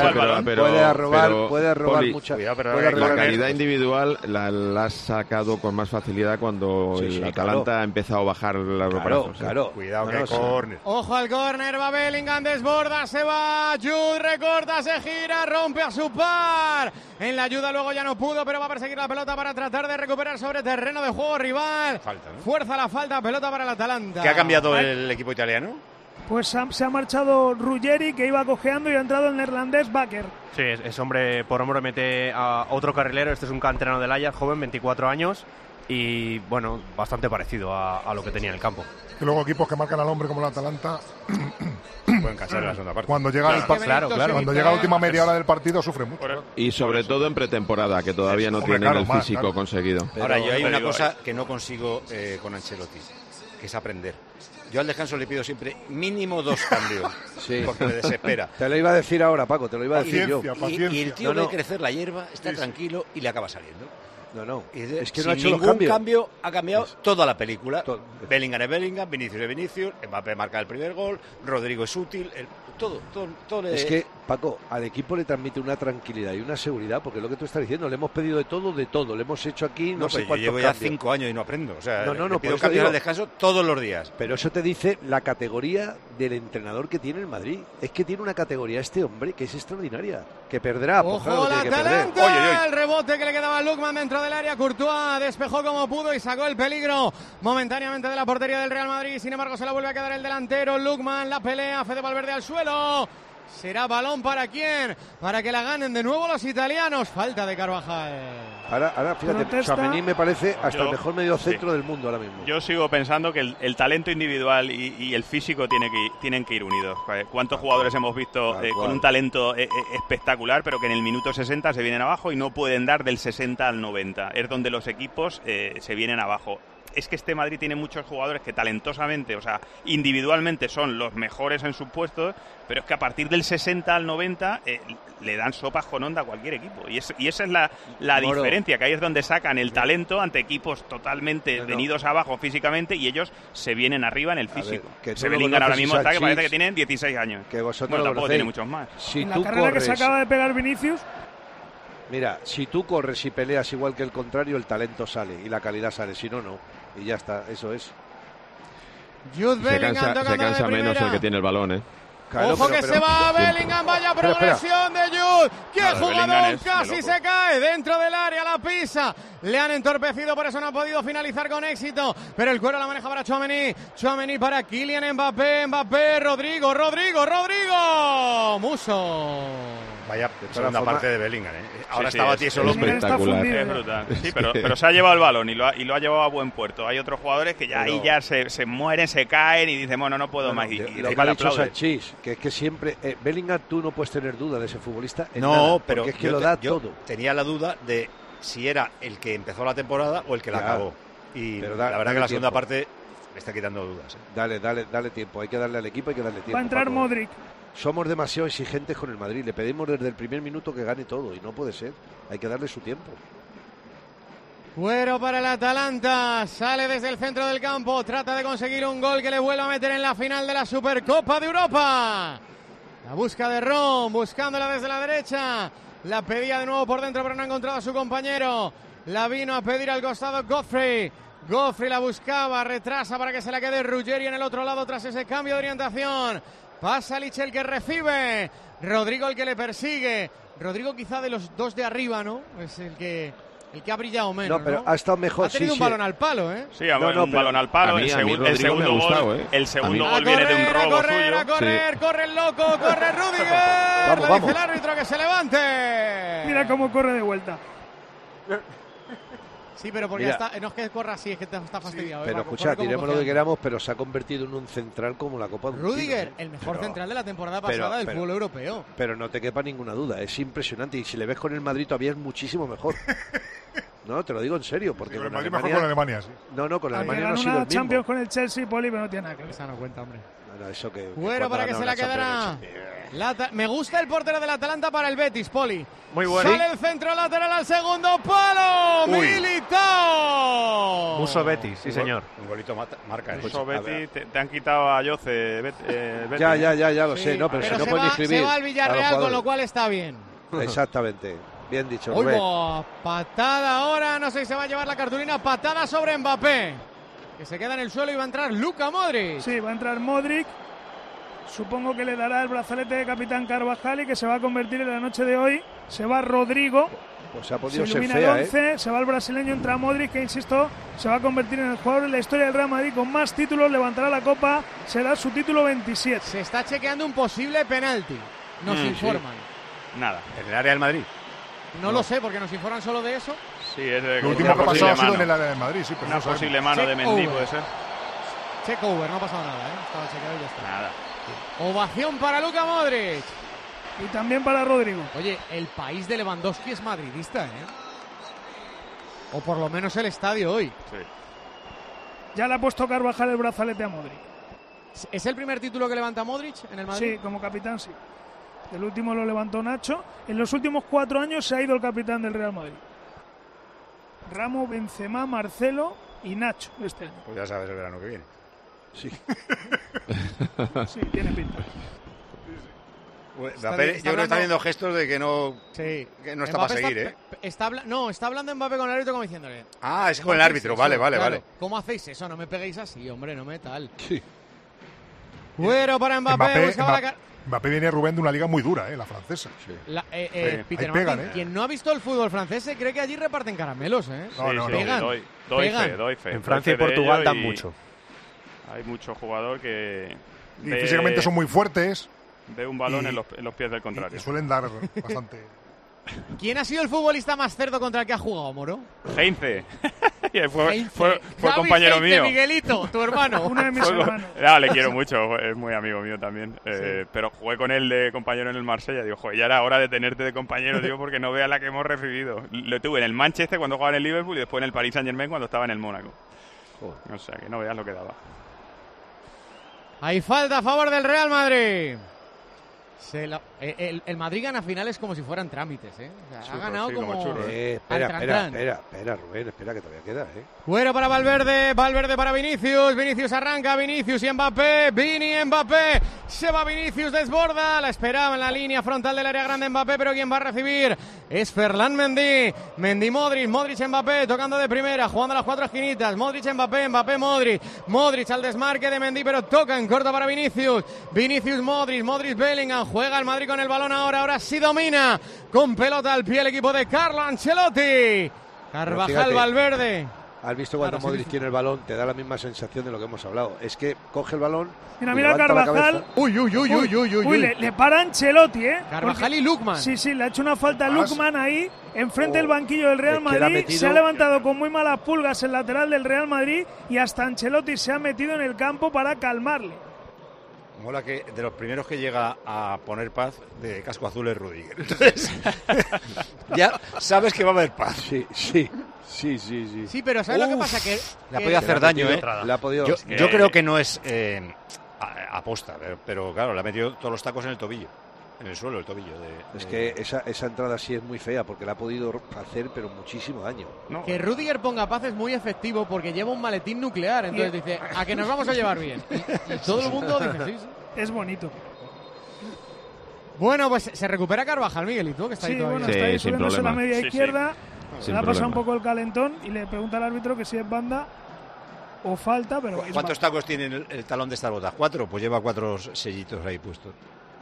Puede robar mucha. La calidad individual la has sacado con más facilidad cuando el Atalanta ha empezado a bajar los brazos. Cuidado que córner. Ojo al córner, va Bellingham, desborda, se va, Jude recorta, se gira, rompe a su par. En la ayuda luego ya no pudo, pero va a perseguir la pelota para tratar de recuperar sobre terreno de juego rival. Falta, ¿no? Fuerza la falta, pelota para el Atalanta. ¿Qué ha cambiado el equipo italiano? Pues se ha marchado Ruggeri, que iba cojeando, y ha entrado el neerlandés Bakker. Sí, es hombre por hombre, mete a otro carrilero. Este es un canterano del Ajax, joven, 24 años, y bueno, bastante parecido a lo que tenía en el campo. Y luego equipos que marcan al hombre como el Atalanta pueden cansar en la segunda parte. Cuando llega cuando llega la última media hora del partido sufre mucho. Y sobre todo en pretemporada, que todavía no tienen el físico conseguido. Ahora, yo hay una cosa que no consigo con Ancelotti, que es aprender. Yo al descanso le pido siempre mínimo 2 cambios, porque me desespera. Te lo iba a decir ahora, Paco, te lo iba a decir yo. Y el tío ve crecer la hierba, está tranquilo y le acaba saliendo. Es que no ha hecho ningún cambio, ha cambiado toda la película. Bellingham es Bellingham, Vinicius es Vinicius, Mbappé marca el primer gol, Rodrigo es útil, todo Es que, Paco, al equipo le transmite una tranquilidad y una seguridad, porque es lo que tú estás diciendo, le hemos pedido de todo, le hemos hecho aquí no sé cuántos yo llevo cambios. Ya 5 años y no aprendo, o sea, no, pido cambios al descanso todos los días. Pero eso te dice la categoría del entrenador que tiene el Madrid. Es que tiene una categoría este hombre que es extraordinaria, que perderá. ¡Ojo, la Atalanta! El rebote que le quedaba a Lookman dentro del área, Courtois despejó como pudo y sacó el peligro momentáneamente de la portería del Real Madrid. Sin embargo, se la vuelve a quedar el delantero, Lookman, la pelea, Fede Valverde al suelo. ¿Será balón para quién? Para que la ganen de nuevo los italianos. Falta de Carvajal. Ahora fíjate, Tchouaméni me parece hasta el mejor mediocentro del mundo ahora mismo. Yo sigo pensando que el talento individual y el físico tienen que ir unidos. ¿Cuántos jugadores hemos visto con un talento espectacular, pero que en el minuto 60 se vienen abajo y no pueden dar del 60 al 90? Es donde los equipos se vienen abajo. es que este Madrid tiene muchos jugadores que talentosamente, o sea, individualmente son los mejores en sus puestos, pero es que a partir del 60 al 90 le dan sopas con onda a cualquier equipo. Y esa es la diferencia, que ahí es donde sacan el talento ante equipos totalmente venidos abajo físicamente y ellos se vienen arriba en el físico. Se Bellingham ahora mismo está que parece que tienen 16 años. Que vosotros bueno, tampoco tiene muchos más. Si en la carrera que se acaba de pegar Vinicius... Mira, si tú corres y peleas igual que el contrario, el talento sale y la calidad sale, si no, no. Y ya está, eso es. Se cansa menos el que tiene el balón, ¿eh? Claro, ojo que se va Bellingham, vaya progresión de Jude. ¡Qué jugador! Casi se cae dentro del área, la pisa. Le han entorpecido, por eso no ha podido finalizar con éxito. Pero el cuero la maneja para Tchouaméni. Tchouaméni para Kylian Mbappé. Rodrigo. Muso. Vaya segunda parte de Bellingham, ¿eh? Ahora estaba tieso López. Espectacular. Es brutal. Sí, pero se ha llevado el balón y lo ha llevado a buen puerto. Hay otros jugadores que ya ahí ya se mueren, se caen y dicen, bueno, no puedo más. Y lo que ha dicho Sanchís, que es que siempre Bellingham, tú no puedes tener duda de ese futbolista. No, pero es que lo da todo. Tenía la duda de si era el que empezó la temporada o el que la acabó. Y la verdad que la segunda parte me está quitando dudas. Dale tiempo. Hay que darle al equipo, hay que darle tiempo. Va a entrar Modric. Somos demasiado exigentes con el Madrid. Le pedimos desde el primer minuto que gane todo y no puede ser. Hay que darle su tiempo. Cuero para el Atalanta. Sale desde el centro del campo. Trata de conseguir un gol que le vuelva a meter en la final de la Supercopa de Europa. La busca de Ron, buscándola desde la derecha. La pedía de nuevo por dentro, pero no ha encontrado a su compañero. La vino a pedir al costado Godfrey. Godfrey la buscaba, retrasa para que se la quede Ruggeri en el otro lado tras ese cambio de orientación. Pasa Lich el que recibe. Rodrigo el que le persigue. Rodrigo quizá de los dos de arriba, ¿no? Es el que ha brillado menos, no, pero ha estado mejor. Ha tenido un balón al palo, ¿eh? Sí, un balón al palo. El segundo gol, el segundo gol viene de un robo suyo. A correr, corre el loco, corre Rüdiger. Vamos. Dice el árbitro que se levante. Mira cómo corre de vuelta. Sí, pero porque no es que corra así, es que está fastidiado. Sí, pero escucha, tiremos lo que queramos, pero se ha convertido en un central como la Copa de Rüdiger, el mejor central de la temporada pasada del fútbol europeo. Pero no te quepa ninguna duda, es impresionante. Y si le ves con el Madrid todavía es muchísimo mejor. No, te lo digo en serio, porque con Alemania, mejor con Alemania, sí. No, con Alemania no ha sido el mismo. Champions con el Chelsea, Poli, pero no tiene nada que ver. Esa no cuenta, hombre. Eso que bueno, para que se la quedará. Me gusta el portero del Atalanta para el Betis, Poli. Muy bueno. Sale el centro lateral al segundo palo. Militao. Muso Betis, sí señor. Un golito marca. Muso Betis, te han quitado a Jose. Ya lo sé, no, pero si no pueden escribir. Se va al Villarreal, con lo cual está bien. Exactamente. Bien dicho. Patada ahora, no sé si se va a llevar la cartulina. Patada sobre Mbappé, que se queda en el suelo y va a entrar Luka Modric. Sí, va a entrar Modric. Supongo que le dará el brazalete de capitán Carvajal y que se va a convertir en la noche de hoy. Se va Rodrigo. Pues ha podido se ser ilumina fea, el 11, se va el brasileño, entra Modric, que insisto, se va a convertir en el jugador en la historia del Real Madrid con más títulos, levantará la copa, será su título 27. Se está chequeando un posible penalti, nos informan. Sí. Nada. ¿En el área del Madrid? No lo sé, porque nos informan solo de eso. Sí, es de lo último que ha pasado ha sido en el área del Madrid, sí, pero una posible mano de Mendy puede ser. Check over, no ha pasado nada, estaba chequeado y ya está. Nada. Ovación para Luka Modric. Y también para Rodrigo. Oye, el país de Lewandowski es madridista, O por lo menos el estadio hoy. Sí. Ya le ha puesto Carvajal el brazalete a Modric. ¿Es el primer título que levanta Modric en el Madrid? Sí, como capitán sí. El último lo levantó Nacho. En los últimos 4 años se ha ido el capitán del Real Madrid. Ramos, Benzema, Marcelo y Nacho este año. Pues ya sabes el verano que viene. Sí. Sí, tiene pinta. Yo creo que está viendo gestos de que no está para seguir, Está hablando Mbappé con el árbitro como diciéndole. Es con el árbitro, vale. ¿Cómo hacéis eso? No me peguéis así, hombre, no me tal. Sí. Bueno, para Mbappé viene, Rubén, de una liga muy dura, la francesa. Sí. Peter Martin, quien no ha visto el fútbol francés se cree que allí reparten caramelos, No. Pegan. Doy fe. En Francia y Portugal dan mucho. Hay mucho jugador que... físicamente son muy fuertes. Ve un balón en los pies del contrario. Y suelen dar bastante... ¿Quién ha sido el futbolista más cerdo contra el que ha jugado, Moro? Heinze. fue compañero Heinze, mío. Miguelito, tu hermano. Uno de mis hermanos. Le quiero mucho, es muy amigo mío también. Pero jugué con él de compañero en el Marsella. Digo, ya era hora de tenerte de compañero, porque no veas la que hemos recibido. Lo tuve en el Manchester cuando jugaba en el Liverpool y después en el Paris Saint-Germain cuando estaba en el Mónaco. O sea, que no veas lo que daba. Hay falta a favor del Real Madrid. El Madrid gana finales como si fueran trámites, ¿eh? O sea, Churro, ha ganado sí, como... churro, Espera, Rubén, espera, que todavía queda, ¿eh? Fuera para Valverde para Vinicius arranca, Vinicius y Mbappé, Mbappé, se va Vinicius, desborda, la esperaba en la línea frontal del área grande Mbappé, pero quien va a recibir es Ferland Mendy, Modric Mbappé, tocando de primera, jugando a las 4 esquinitas, Modric Mbappé, Modric al desmarque de Mendy, pero toca en corto para Vinicius, Modric Bellingham, juega el Madrid con el balón ahora sí domina, con pelota al pie el equipo de Carlo Ancelotti, Carvajal, fíjate, Valverde. ¿Has visto cuando Modric tiene el balón? Te da la misma sensación de lo que hemos hablado. Es que coge el balón. Mira Carvajal. Uy, le para Ancelotti, ¿eh? Carvajal y Lookman. Sí, le ha hecho una falta a Lookman ahí, enfrente del banquillo del Real Es que Madrid. Se ha levantado con muy malas pulgas el lateral del Real Madrid y hasta Ancelotti se ha metido en el campo para calmarle. Mola que de los primeros que llega a poner paz de casco azul es Rudiger. Entonces, ya sabes que va a haber paz. Sí. Sí, pero ¿sabes lo que pasa? Que le ha podido hacer daño, ¿eh? Le ha podido... Yo creo que no es aposta, pero claro, le ha metido todos los tacos en el tobillo. En el suelo, el tobillo. Es que esa entrada sí es muy fea porque le ha podido hacer, pero muchísimo daño. No. Que Rudiger ponga paz es muy efectivo porque lleva un maletín nuclear. Entonces dice, a que nos vamos a llevar bien. Y todo el mundo dice, sí. Es bonito. Bueno, pues se recupera Carvajal, Miguelito, que está ahí todavía. Está ahí subiéndose la media izquierda. Se le ha pasado un poco el calentón y le pregunta al árbitro que si es banda o falta, pero... ¿Cuántos tacos tiene el talón de estas botas? ¿4? Pues lleva 4 sellitos ahí puestos.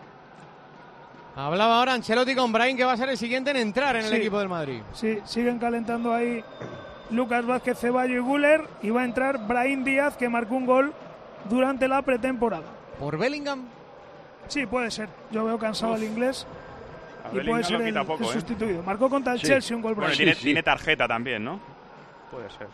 Hablaba ahora Ancelotti con Brahim, que va a ser el siguiente en entrar en el equipo del Madrid. Sí, siguen calentando ahí Lucas Vázquez, Ceballos y Güler, y va a entrar Brahim Díaz, que marcó un gol durante la pretemporada. ¿Por Bellingham? Sí, puede ser. Yo veo cansado al inglés y puede ser el sustituido. Marcó contra el Chelsea un gol. Bueno, tiene tarjeta también, ¿no? Puede ser.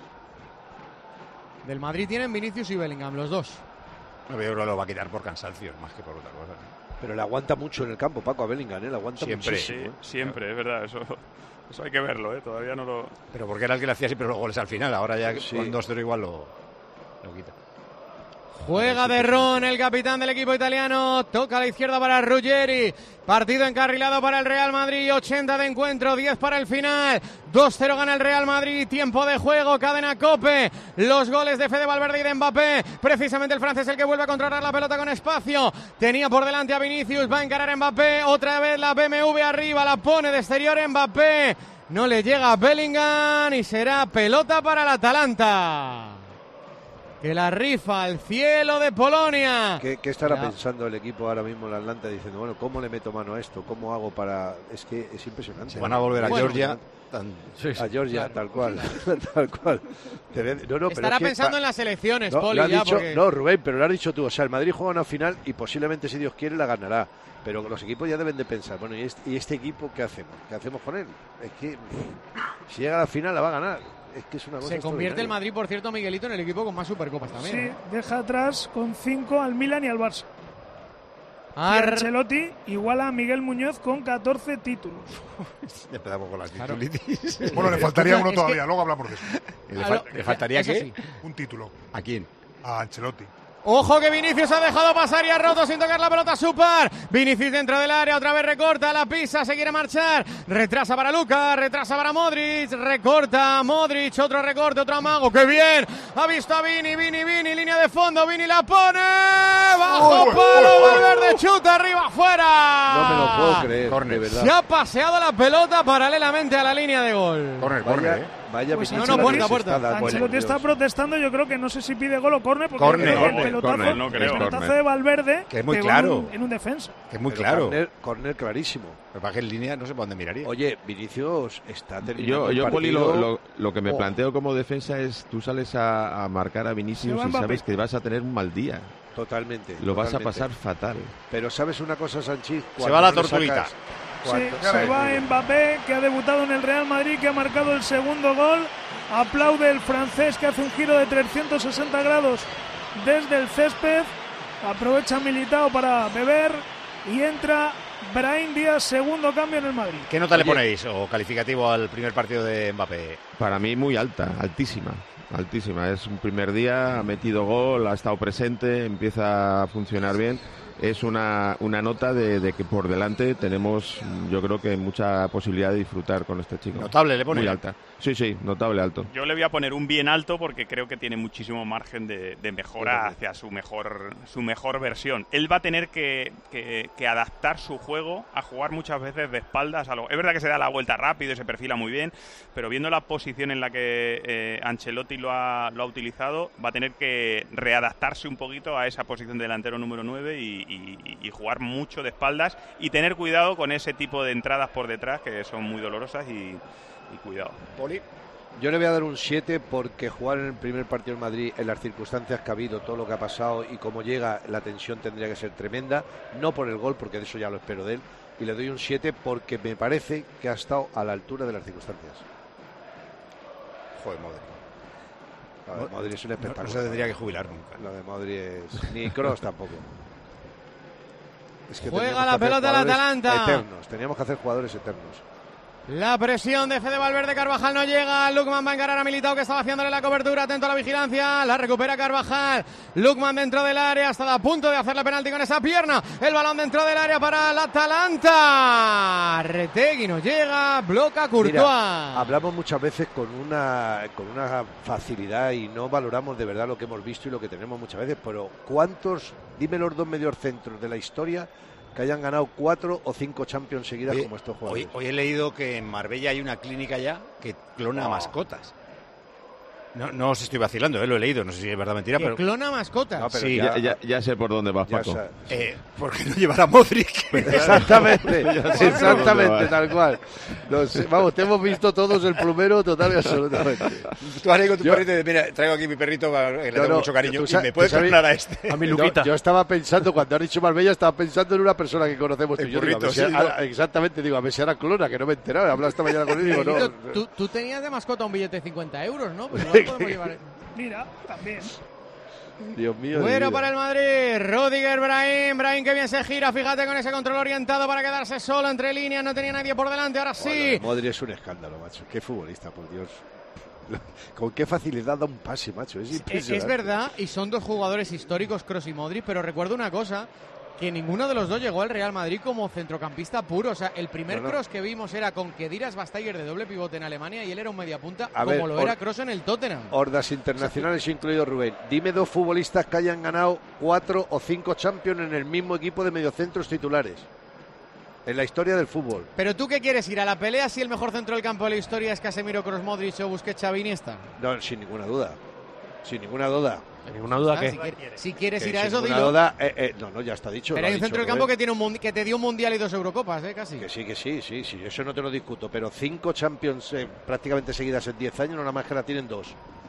Del Madrid tienen Vinicius y Bellingham, los dos. No, yo creo que lo va a quitar por cansancio, más que por otra cosa. Pero le aguanta mucho en el campo, Paco, a Bellingham, ¿eh? Le aguanta muchísimo. Sí, siempre, es verdad. Eso hay que verlo, ¿eh? Todavía no lo... Pero porque era el que le hacía siempre los goles al final. Ahora ya con 2-0 igual lo quita. Juega de Ron, el capitán del equipo italiano. Toca a la izquierda para Ruggeri. Partido encarrilado para el Real Madrid. 80 de encuentro, 10 para el final. 2-0 gana el Real Madrid. Tiempo de juego, cadena COPE. Los goles de Fede Valverde y de Mbappé. Precisamente el francés el que vuelve a controlar la pelota con espacio. Tenía por delante a Vinicius. Va a encarar a Mbappé. Otra vez la BMW arriba. La pone de exterior Mbappé. No le llega a Bellingham y será pelota para el Atalanta. Que la rifa al cielo de Polonia. ¿Qué estará pensando el equipo ahora mismo en la Atlanta diciendo, bueno, ¿cómo le meto mano a esto? ¿Cómo hago para...? Es que es impresionante. Se van a volver a Georgia. A Georgia, claro. tal cual. Estará pensando en las elecciones, Poli. No, Rubén, pero lo has dicho tú. O sea, el Madrid juega una final y posiblemente, si Dios quiere, la ganará. Pero los equipos ya deben de pensar, bueno, ¿y este equipo qué hacemos? ¿Qué hacemos con él? Es que si llega a la final la va a ganar. Es que es una cosa. Se convierte el Madrid, por cierto, Miguelito, en el equipo con más Supercopas también. Sí, deja atrás con 5 al Milan y al Barça. Ancelotti iguala a Miguel Muñoz con 14 títulos. Empezamos con las titulitis. Bueno, le faltaría uno todavía, luego hablamos de eso. ¿Le faltaría qué? Sí. Un título. ¿A quién? A Ancelotti. Ojo que Vinicius ha dejado pasar y ha roto sin tocar la pelota Supar. Vinicius dentro del área, otra vez recorta, la pisa, se quiere marchar. Retrasa para Lucas, retrasa para Modric, recorta Modric, otro recorte, otro amago. ¡Qué bien! Ha visto a Vini, línea de fondo, Vini la pone. ¡Bajo palo! Valverde chuta arriba, afuera. No me lo puedo creer, Corner, de verdad. Se ha paseado la pelota paralelamente a la línea de gol. Corner, Vaya pues puerta. Ancelotti está protestando, yo creo que no sé si pide gol o córner, porque el pelotazo de Valverde, que es muy claro, en un defensa. Que es muy claro. Córner clarísimo. Pero para que en línea no sé para dónde miraría. Oye, Vinicius está terminando Yo el Poli, partido. lo que me planteo como defensa es, tú sales a marcar a Vinicius y sabes que vas a tener un mal día. Totalmente. Lo vas a pasar fatal. Pero ¿sabes una cosa, Sanchís? Se va la tortuguita. Sí, se va Mbappé, que ha debutado en el Real Madrid, que ha marcado el segundo gol. Aplaude el francés, que hace un giro de 360 grados desde el césped. Aprovecha Militao para beber y entra Brahim Díaz, segundo cambio en el Madrid. ¿Qué nota le ponéis o calificativo al primer partido de Mbappé? Para mí muy alta, altísima. altísima. Es un primer día, ha metido gol, ha estado presente, empieza a funcionar bien. Es una nota de que por delante tenemos, yo creo que mucha posibilidad de disfrutar con este chico. Notable, le pone. Muy alta. Sí, notable, alto. Yo le voy a poner un bien alto porque creo que tiene muchísimo margen de mejora hacia su mejor versión. Él va a tener que adaptar su juego a jugar muchas veces de espaldas. Es verdad que se da la vuelta rápido y se perfila muy bien, pero viendo la posición en la que Ancelotti lo ha utilizado, va a tener que readaptarse un poquito a esa posición de delantero número 9 y jugar mucho de espaldas y tener cuidado con ese tipo de entradas por detrás que son muy dolorosas y cuidado. Poli. Yo le voy a dar un 7 porque jugar en el primer partido en Madrid en las circunstancias que ha habido, todo lo que ha pasado y cómo llega, la tensión tendría que ser tremenda, no por el gol porque de eso ya lo espero de él, y le doy un 7 porque me parece que ha estado a la altura de las circunstancias. Joder, Modric. Lo de Modric es un espectáculo. No se tendría que jubilar nunca. Lo de Modric es... Ni Kroos tampoco. Es que juega la pelota al Atalanta. Eternos. Teníamos que hacer jugadores eternos. La presión de Fede Valverde, Carvajal no llega, Lookman va a encarar a Militao que estaba haciéndole la cobertura, atento a la vigilancia, la recupera Carvajal, Lookman dentro del área, está a punto de hacerle penalti con esa pierna, el balón dentro del área para el Atalanta, Retegui no llega, bloca Courtois. Mira, hablamos muchas veces con una facilidad y no valoramos de verdad lo que hemos visto y lo que tenemos muchas veces, pero ¿cuántos, dime los dos mediocentros de la historia que hayan ganado 4 o 5 Champions seguidas como estos jugadores? Hoy he leído que en Marbella hay una clínica ya que clona mascotas. No os estoy vacilando, lo he leído, no sé si es verdad o mentira, pero... clona mascotas. No, pero sí, ya sé por dónde vas, Paco. ¿Por qué no llevar a Modric? Exactamente, tal cual. Vamos, te hemos visto todos el plumero total y absolutamente. Tú vas ahí con tu perrito y dices, mira, traigo aquí mi perrito, le tengo mucho cariño, y me puedes clonar a este. A mi Luquita. Yo estaba pensando, cuando has dicho Marbella, estaba pensando en una persona que conocemos tú y yo. Exactamente, digo, a ver si era clona, que no me he enterado. He hablado esta mañana con él y digo, no. Tú tenías de mascota un billete de 50 euros, ¿no? Pues igual podemos llevar... Mira, también. Dios mío. Bueno para el Madrid, Rudiger, Brahim que bien se gira, fíjate con ese control orientado para quedarse solo entre líneas, no tenía nadie por delante, ahora sí. Modric es un escándalo, macho, qué futbolista, por Dios. Con qué facilidad da un pase, macho, es impresionante. Es verdad, y son dos jugadores históricos, Kroos y Modric, pero recuerdo una cosa, que ninguno de los dos llegó al Real Madrid como centrocampista puro. O sea, el primer Kroos que vimos era con Khedira Schweinsteiger de doble pivote en Alemania y él era un mediapunta como lo era Kroos en el Tottenham. Hordas internacionales, incluido Rubén. Dime dos futbolistas que hayan ganado 4 o 5 Champions en el mismo equipo de mediocentros titulares en la historia del fútbol. ¿Pero tú qué quieres? ¿Ir a la pelea si el mejor centro del campo de la historia es Casemiro, Kroos, Modric o Busquets, Xavi, Iniesta? No, sin ninguna duda. Sin ninguna duda. ¿Ninguna duda qué? Si quieres ir a eso, dilo. Duda, no, ya está dicho. Pero hay un centro del campo que te dio un mundial y 2 Eurocopas, casi. Que sí, eso no te lo discuto. Pero 5 Champions prácticamente seguidas en 10 años, nada más que la tienen 2.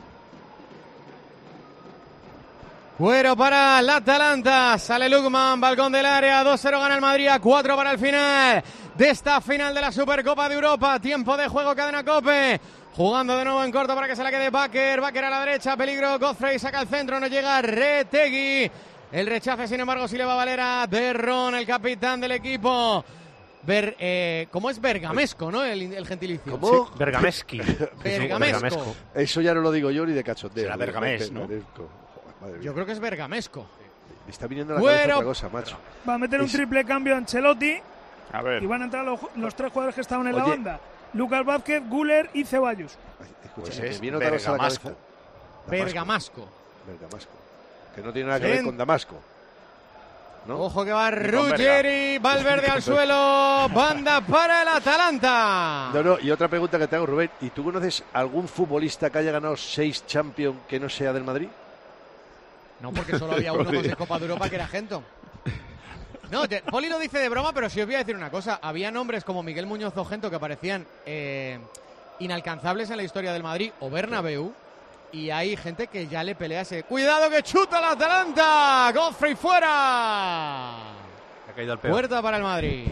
Cuero para el Atalanta, sale Lookman, balcón del área, 2-0 gana el Madrid, a 4 para el final de esta final de la Supercopa de Europa. Tiempo de juego, cadena COPE. Jugando de nuevo en corto para que se la quede Bakker a la derecha, peligro, Godfrey saca el centro, no llega Retegui. El rechace, sin embargo, sí le va a valer a Derron, el capitán del equipo. ¿Cómo es bergamesco, no? El gentilicio. ¿Cómo? Sí, bergameschi. Bergamesco. Eso ya no lo digo yo ni de cachondeo. Será bergamés, ¿no? Yo creo que es bergamesco. Me está viniendo a la cabeza otra cosa, macho. Va a meter un triple cambio a Ancelotti. A ver. Y van a entrar los 3 jugadores que estaban en la banda. Lucas Vázquez, Güler y Ceballos. Pues me viene otra cosa a la cabeza. Bergamasco. Que no tiene nada que ver con Damasco. ¿No? Ojo que va Ruggeri, Valverde al suelo, banda para el Atalanta. No, y otra pregunta que te hago, Rubén. ¿Y tú conoces algún futbolista que haya ganado 6 Champions que no sea del Madrid? No, porque solo había uno con 6 Copas de Europa que era Gento. No, Poli lo dice de broma, pero sí os voy a decir una cosa. Había nombres como Miguel Muñoz o Gento que parecían inalcanzables en la historia del Madrid o Bernabéu. Y hay gente que ya le pelea ese. ¡Cuidado que chuta el Atalanta! ¡Godfrey fuera! Ha caído al peor. Puerta para el Madrid.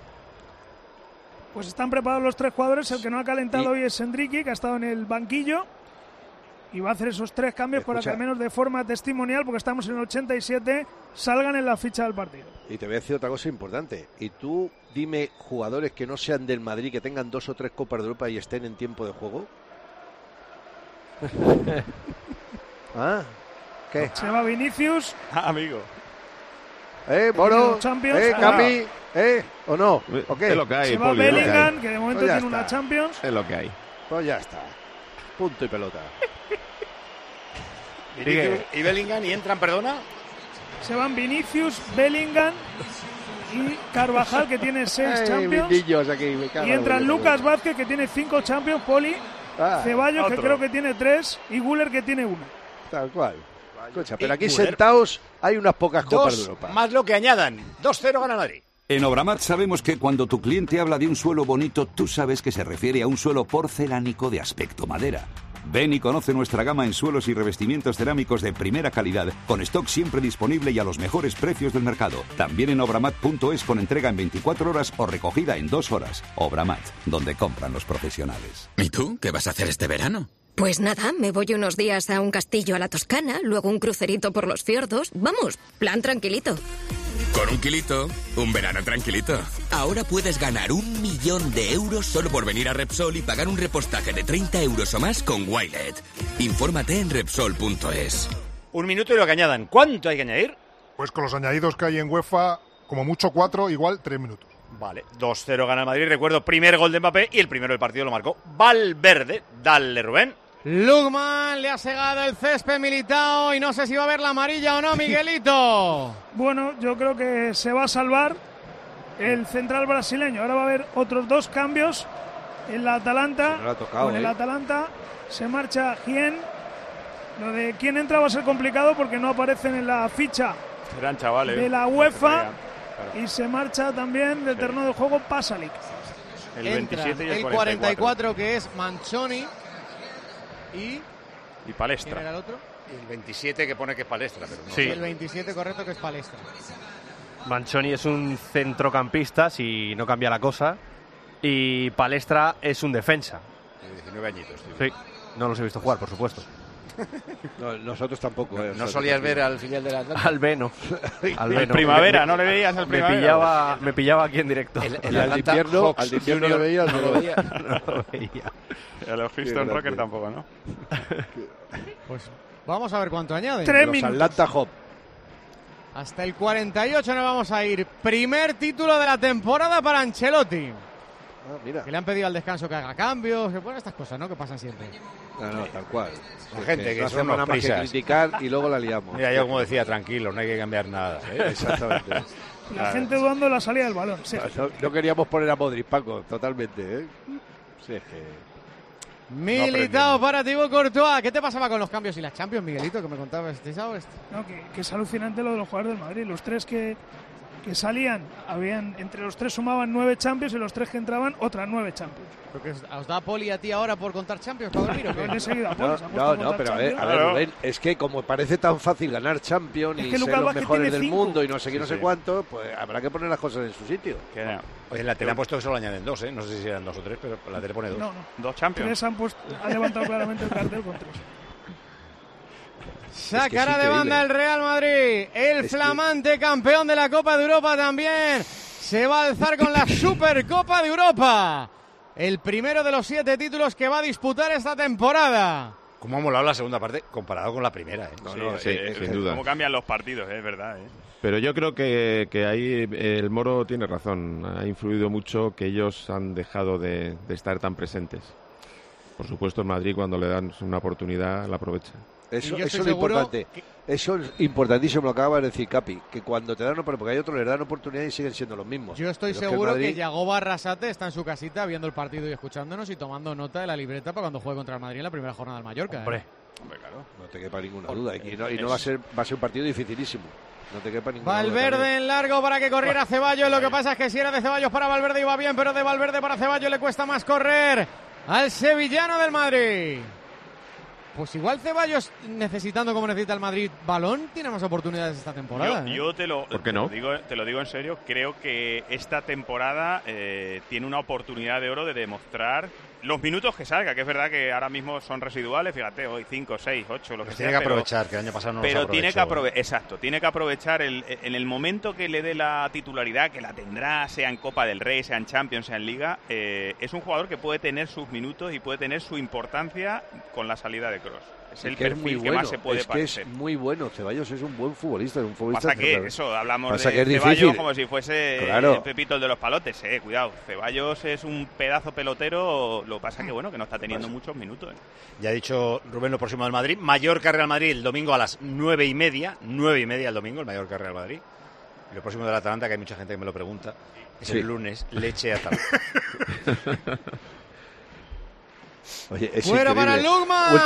Pues están preparados los 3 jugadores. El que no ha calentado hoy es Enrique, que ha estado en el banquillo. Y va a hacer esos 3 cambios para que al menos de forma testimonial, porque estamos en el 87, salgan en la ficha del partido. Y te voy a decir otra cosa importante. Y tú dime jugadores que no sean del Madrid, que tengan 2 o 3 Copas de Europa y estén en tiempo de juego. ¿Qué? Se va Vinicius. Amigo. Moro, Champions. Capi, ¿o no? ¿O qué? Es lo que hay, Se va Poli, es lo que hay. Bellingham, que de momento Pues ya tiene una está. Champions. Es lo que hay. Pues ya está. Punto y pelota. Y Bellingham, y entran, perdona. Se van Vinicius, Bellingham y Carvajal, que tiene 6 Champions. Niños aquí, me cago Y en entran la Lucas Vázquez, que tiene 5 Champions, Poli, Ceballos, que otro. creo que tiene 3, y Güler, que tiene 1. Tal cual. Escucha, pero Y aquí Güler. sentados hay unas pocas copas de 2 Europa. más lo que añadan. 2-0 gana Madrid. En Obramat sabemos que cuando tu cliente habla de un suelo bonito, tú sabes que se refiere a un suelo porcelánico de aspecto madera. Ven y conoce nuestra gama en suelos y revestimientos cerámicos de primera calidad, con stock siempre disponible y a los mejores precios del mercado. También en obramat.es con entrega en 24 horas o recogida en 2 horas. Obramat, donde compran los profesionales. ¿Y tú? ¿Qué vas a hacer este verano? Pues nada, me voy unos días a un castillo a la Toscana, luego un crucerito por los fiordos. Vamos, plan tranquilito. Con un kilito, un verano tranquilito. Ahora puedes ganar 1 millón de euros solo por venir a Repsol y pagar un repostaje de 30 euros o más con Wilet. Infórmate en Repsol.es. 1 minuto y lo que añadan. ¿Cuánto hay que añadir? Pues con los añadidos que hay en UEFA, como mucho 4, igual 3 minutos. Vale, 2-0 gana el Madrid. Recuerdo, primer gol de Mbappé y el primero del partido lo marcó Valverde. Dale, Rubén. Lugman le ha segado el césped Militao y no sé si va a ver la amarilla o no, Miguelito. Bueno, yo creo que se va a salvar el central brasileño. Ahora va a haber otros 2 cambios en la Atalanta. No le ha tocado, Con el Atalanta se marcha Gien. Lo de quién entra va a ser complicado porque no aparecen en la ficha Eran chavales. de la UEFA. Claro. Y se marcha también del terreno de juego Pasalic. El Entra 27 y el 44, que es Manchoni. Y ¿quién Palestra. era el otro? El 27 que pone que es Palestra. Pero no. Sí. El 27, correcto, que es Palestra. Manchoni es un centrocampista, si no cambia la cosa. Y Palestra es un defensa. 19 añitos. Tío. Sí, no los he visto jugar, por supuesto. No, nosotros tampoco. ¿No solías ver al filial de la Atlanta? Al Veno. El primavera, ¿no le veías al primavera? Me pillaba aquí en directo. Y al de invierno lo veía. No lo veía. No lo veía. Y a los Houston Rockers tampoco, ¿no? Pues vamos a ver cuánto añade. 3 Los minutos. Atlanta Hop. Hasta el 48 nos vamos a ir. Primer título de la temporada para Ancelotti. Mira. Que le han pedido al descanso que haga cambios. Bueno, estas cosas, ¿no? Que pasan siempre. No, tal cual. La gente que no son hacemos nada unos más que prisas. criticar y luego la liamos. Mira, yo como decía, tranquilo, no hay que cambiar nada. Exactamente. La gente dudando de la salida del balón. Sí. No queríamos poner a Modric, Paco, totalmente. ¿eh? Sí, es que... Militao para Thibaut Courtois. ¿Qué te pasaba con los cambios y las Champions, Miguelito? Que me contabas este sábado. No, que es alucinante lo de los jugadores del Madrid. Los 3 que salían, entre los 3 sumaban 9 Champions y los 3 que entraban, otras 9 Champions. Porque os da Poli a ti ahora por contar Champions para dormir, ¿o qué? Le he seguido a Poli, se ha puesto a No, contar pero a Champions. ver, Rubén, es que como parece tan fácil ganar Champions Es y que ser Lucas los Vázquez mejores tiene del 5. mundo y no sé qué, no sé Sí. cuánto, pues habrá que poner las cosas en su sitio. Oye, en la tele han puesto que solo añaden 2, ¿eh? No sé si eran 2 o 3, pero la tele pone 2. No. 2 Champions. 3 han levantado claramente el cartel con 3. Sacará de increíble. banda el Real Madrid. El flamante campeón de la Copa de Europa también se va a alzar con la Supercopa de Europa. El primero de los 7 títulos que va a disputar esta temporada. ¿Cómo ha molado la segunda parte comparado con la primera? Sí, sin duda. Cómo cambian los partidos, es verdad. Pero yo creo que ahí el Moro tiene razón. Ha influido mucho que ellos han dejado de estar tan presentes. Por supuesto, en Madrid, cuando le dan una oportunidad, la aprovecha. Eso Y yo es estoy lo seguro importante. Eso es importantísimo, lo acaba de decir Capi, que cuando te dan oportunidad, porque hay otros les dan oportunidad y siguen siendo los mismos. Yo estoy Pero es que el seguro que Madrid- Yagoba Arrasate está en su casita viendo el partido y escuchándonos y tomando nota de la libreta para cuando juegue contra el Madrid en la primera jornada del Mallorca. Hombre. Hombre, claro. No te quepa ninguna duda. Y no va a ser un partido dificilísimo. No te quepa ninguna duda. Valverde en largo para que corriera Ceballos. Lo que pasa es que si era de Ceballos para Valverde iba bien, pero de Valverde para Ceballos le cuesta más correr al sevillano del Madrid. Pues igual Ceballos, necesitando como necesita el Madrid balón, tiene más oportunidades esta temporada. Yo te lo no? te lo digo en serio. Creo que esta temporada tiene una oportunidad de oro de demostrar los minutos que salga, que es verdad que ahora mismo son residuales, fíjate, hoy 5, 6, 8, lo que sea. Tiene que aprovechar, que el año pasado no los aprovechó. Exacto, tiene que aprovechar en el momento que le dé la titularidad, que la tendrá, sea en Copa del Rey, sea en Champions, sea en Liga, es un jugador que puede tener sus minutos y puede tener su importancia con la salida de Kroos. Es el perfil que más se puede parecer. Es muy bueno, Ceballos es un buen futbolista, es un futbolista. Pasa que eso, hablamos de Ceballos como si fuese Pepito el de los palotes, cuidado. Ceballos es un pedazo pelotero, lo que pasa que bueno, que no está teniendo muchos minutos. Ya ha dicho Rubén lo próximo del Madrid, Mallorca Real Madrid el domingo a las 9:30 el domingo, el Mallorca Real Madrid. Y lo próximo del Atalanta, que hay mucha gente que me lo pregunta, es el lunes, Leche Atalanta. Oye, es fuera increíble. para Lugman,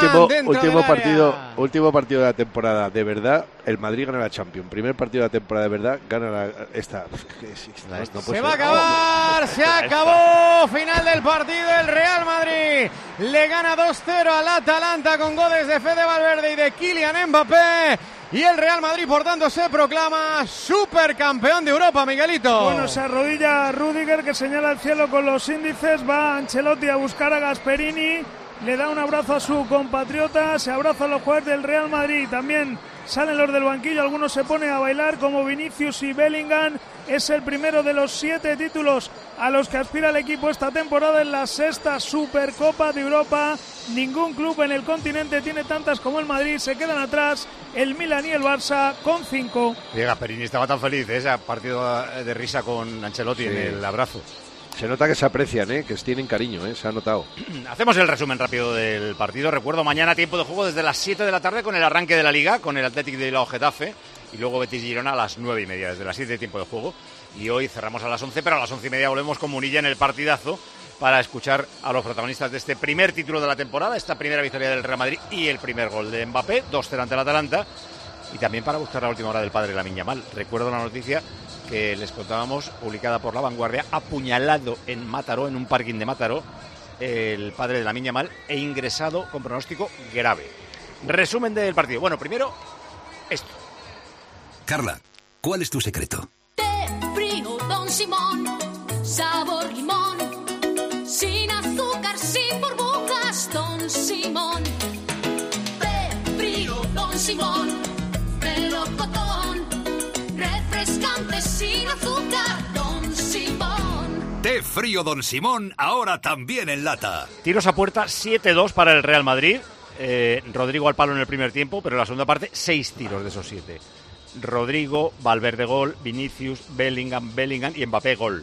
último partido de la temporada, de verdad, el Madrid gana la Champions. Primer partido de la temporada, de verdad, gana esta. Se va a acabar, se acabó. Final del partido, el Real Madrid le gana 2-0 al Atalanta con goles de Fede Valverde y de Kylian Mbappé. Y el Real Madrid, por tanto, se proclama supercampeón de Europa, Miguelito. Bueno, se arrodilla Rüdiger, que señala el cielo con los índices. Va Ancelotti a buscar a Gasperini. Le da un abrazo a su compatriota. Se abrazan los jugadores del Real Madrid. También salen los del banquillo. Algunos se ponen a bailar, como Vinicius y Bellingham. Es el primero de los 7 títulos a los que aspira el equipo esta temporada en la 6ª Supercopa de Europa. Ningún club en el continente tiene tantas como el Madrid. Se quedan atrás el Milan y el Barça con 5. Gasperini estaba tan feliz, ese partido de risa con Ancelotti en el abrazo. Se nota que se aprecian, que tienen cariño, se ha notado. Hacemos el resumen rápido del partido. Recuerdo, mañana tiempo de juego desde las 7 de la tarde con el arranque de la Liga, con el Athletic de Bilbao Getafe, y luego Betis Girona a las 9:30, desde las 7 de tiempo de juego. Y hoy cerramos a las 11, pero a las 11:30 volvemos con Munilla en el partidazo para escuchar a los protagonistas de este primer título de la temporada, esta primera victoria del Real Madrid y el primer gol de Mbappé, 2-0 ante el Atalanta, y también para buscar la última hora del padre Lamine Yamal. Recuerdo la noticia que les contábamos, publicada por La Vanguardia, apuñalado en Mataró, en un parking de Mataró, el padre de Lamine Yamal, e ingresado con pronóstico grave. Resumen del partido. Bueno, primero, esto. Carla, ¿cuál es tu secreto? Té frío Don Simón, sabor limón, sin azúcar, sin burbujas, Don Simón. Té frío Don Simón, melocotón, refrescante sin azúcar, Don Simón. Té frío Don Simón, ahora también en lata. Tiros a puerta, 7-2 para el Real Madrid. Rodrigo al palo en el primer tiempo, pero en la segunda parte 6 tiros de esos 7. Rodrigo, Valverde gol, Vinicius, Bellingham y Mbappé gol.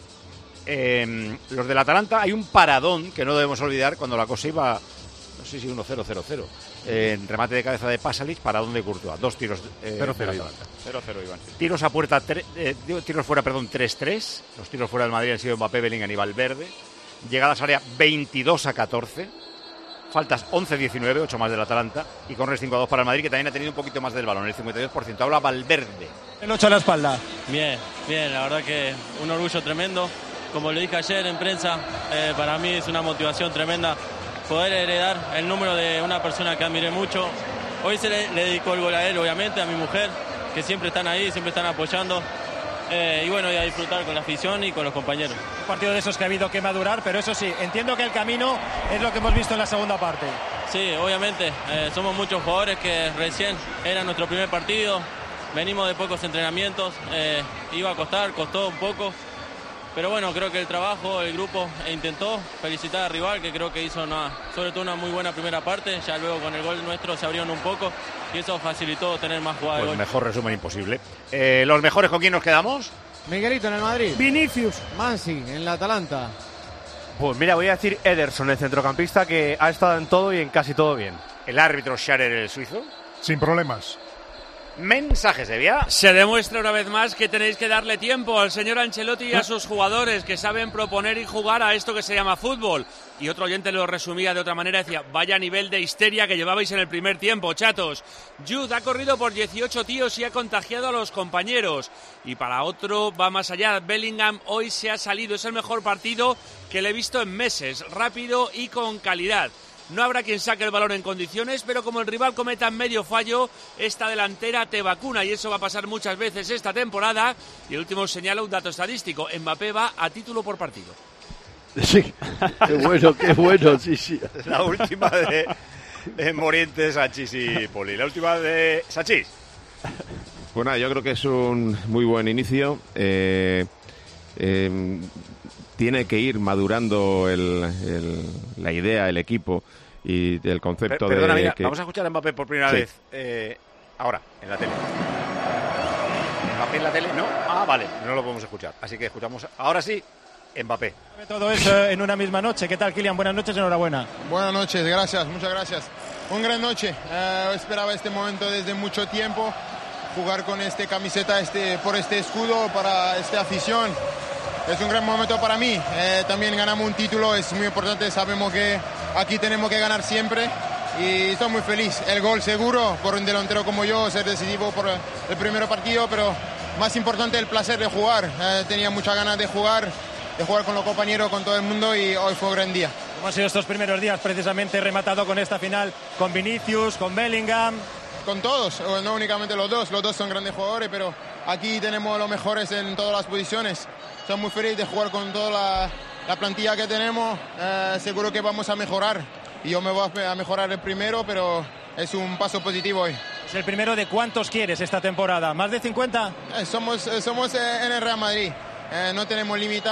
Los del Atalanta, hay un paradón que no debemos olvidar cuando la cosa iba, no sé si 1-0-0-0. Remate de cabeza de Pasalic, paradón de Courtois. 2 tiros 0-0 Iván. Tiros a puerta, tiros fuera, 3-3. Los tiros fuera del Madrid han sido Mbappé, Bellingham y Valverde. Llegadas área 22-14. Faltas 11-19, 8 más del Atalanta, y corners 5-2 para el Madrid, que también ha tenido un poquito más del balón, el 52%. Habla Valverde. El 8 a la espalda. Bien, la verdad que un orgullo tremendo. Como lo dije ayer en prensa, para mí es una motivación tremenda poder heredar el número de una persona que admiré mucho. Hoy se le dedicó el gol a él, obviamente, a mi mujer, que siempre están ahí, siempre están apoyando. Y bueno, y a disfrutar con la afición y con los compañeros. Un partido de esos que ha habido que madurar, pero eso sí, entiendo que el camino es lo que hemos visto en la segunda parte. Sí, obviamente, somos muchos jugadores que recién era nuestro primer partido, venimos de pocos entrenamientos, iba a costó un poco, pero bueno, creo que el trabajo, el grupo intentó felicitar al rival, que creo que hizo sobre todo una muy buena primera parte, ya luego con el gol nuestro se abrieron un poco y eso facilitó tener más jugadas. Pues mejor resumen imposible. ¿Los mejores con quién nos quedamos? Miguelito en el Madrid. Vinicius. Mansi en el Atalanta. Pues mira, voy a decir Ederson, el centrocampista, que ha estado en todo y en casi todo bien. El árbitro Scharer, el suizo. Sin problemas. Mensajes de vía. Se demuestra una vez más que tenéis que darle tiempo al señor Ancelotti y a sus jugadores, que saben proponer y jugar a esto que se llama fútbol. Y otro oyente lo resumía de otra manera, decía: vaya nivel de histeria que llevabais en el primer tiempo, chatos. Jude ha corrido por 18 tíos y ha contagiado a los compañeros. Y para otro va más allá, Bellingham hoy se ha salido, es el mejor partido que le he visto en meses, rápido y con calidad. No habrá quien saque el balón en condiciones, pero como el rival cometa medio fallo, esta delantera te vacuna, y eso va a pasar muchas veces esta temporada. Y el último señala un dato estadístico: Mbappé va a título por partido. Sí, qué bueno, sí. La última de Morientes, Sanchís y Poli. La última de Sanchís. Pues nada, yo creo que es un muy buen inicio. Tiene que ir madurando la idea, el equipo y el concepto Perdona, de mira, que... vamos a escuchar a Mbappé por primera vez ahora, en la tele. ¿Mbappé en la tele? No. Ah, vale, no lo podemos escuchar. Así que escuchamos ahora sí, Mbappé. Todo eso en una misma noche. ¿Qué tal, Kylian? Buenas noches, enhorabuena. Buenas noches, gracias, muchas gracias. Una gran noche. Esperaba este momento desde mucho tiempo. Jugar con esta camiseta, por este escudo, para esta afición. Es un gran momento para mí. También ganamos un título, es muy importante. Sabemos que aquí tenemos que ganar siempre. Y estoy muy feliz. El gol seguro por un delantero como yo, ser decisivo por el primer partido, pero más importante el placer de jugar. Tenía muchas ganas de jugar con los compañeros, con todo el mundo, y hoy fue un gran día. ¿Cómo han sido estos primeros días, precisamente rematado con esta final, con Vinicius, con Bellingham? Con todos, no únicamente los dos son grandes jugadores, pero aquí tenemos los mejores en todas las posiciones. Estoy muy feliz de jugar con toda la plantilla que tenemos. Seguro que vamos a mejorar. Y yo me voy a mejorar el primero, pero es un paso positivo hoy. ¿Es el primero de cuántos quieres esta temporada? ¿Más de 50? Somos en el Real Madrid. No tenemos límite,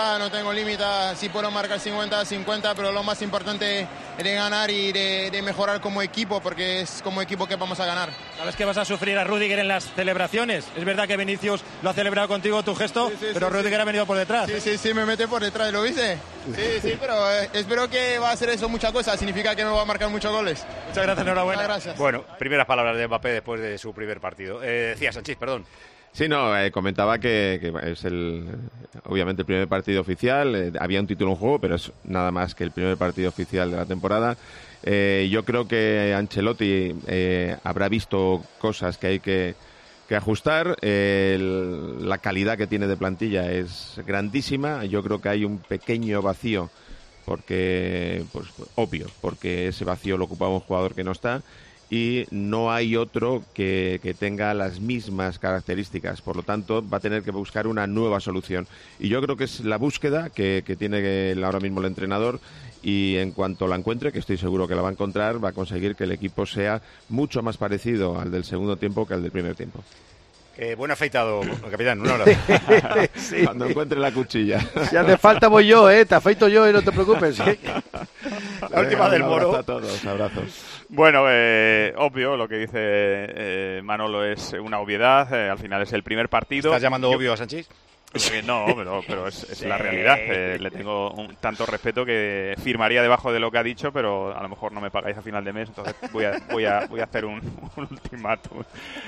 si puedo marcar 50, pero lo más importante es de ganar y de mejorar como equipo, porque es como equipo que vamos a ganar. ¿Sabes que vas a sufrir a Rüdiger en las celebraciones? Es verdad que Vinicius lo ha celebrado contigo tu gesto, pero Rüdiger ha venido por detrás. Sí, me mete por detrás, ¿lo viste? Sí, pero espero que va a hacer eso muchas cosas, significa que me va a marcar muchos goles. Muchas gracias, enhorabuena. Muchas gracias. Bueno, primeras palabras de Mbappé después de su primer partido. Decía Sanchís, perdón. Sí, no, comentaba que es obviamente el primer partido oficial, había un título en juego, pero es nada más que el primer partido oficial de la temporada. Yo creo que Ancelotti habrá visto cosas que hay que ajustar. La calidad que tiene de plantilla es grandísima. Yo creo que hay un pequeño vacío, porque obvio, porque ese vacío lo ocupaba un jugador que no está. Y no hay otro que tenga las mismas características. Por lo tanto, va a tener que buscar una nueva solución. Y yo creo que es la búsqueda que tiene ahora mismo el entrenador. Y en cuanto la encuentre, que estoy seguro que la va a encontrar, va a conseguir que el equipo sea mucho más parecido al del segundo tiempo que al del primer tiempo. Buen afeitado, capitán. Un abrazo. Sí. Cuando encuentre la cuchilla. Si hace falta voy yo, te afeito yo, no te preocupes. La última del Moro. A todos, abrazos. Bueno, obvio, lo que dice Manolo es una obviedad. Al final es el primer partido. ¿Estás llamando obvio a Sanchís? No, pero es la realidad. Le tengo tanto respeto que firmaría debajo de lo que ha dicho, pero a lo mejor no me pagáis a final de mes, entonces voy a hacer un ultimátum.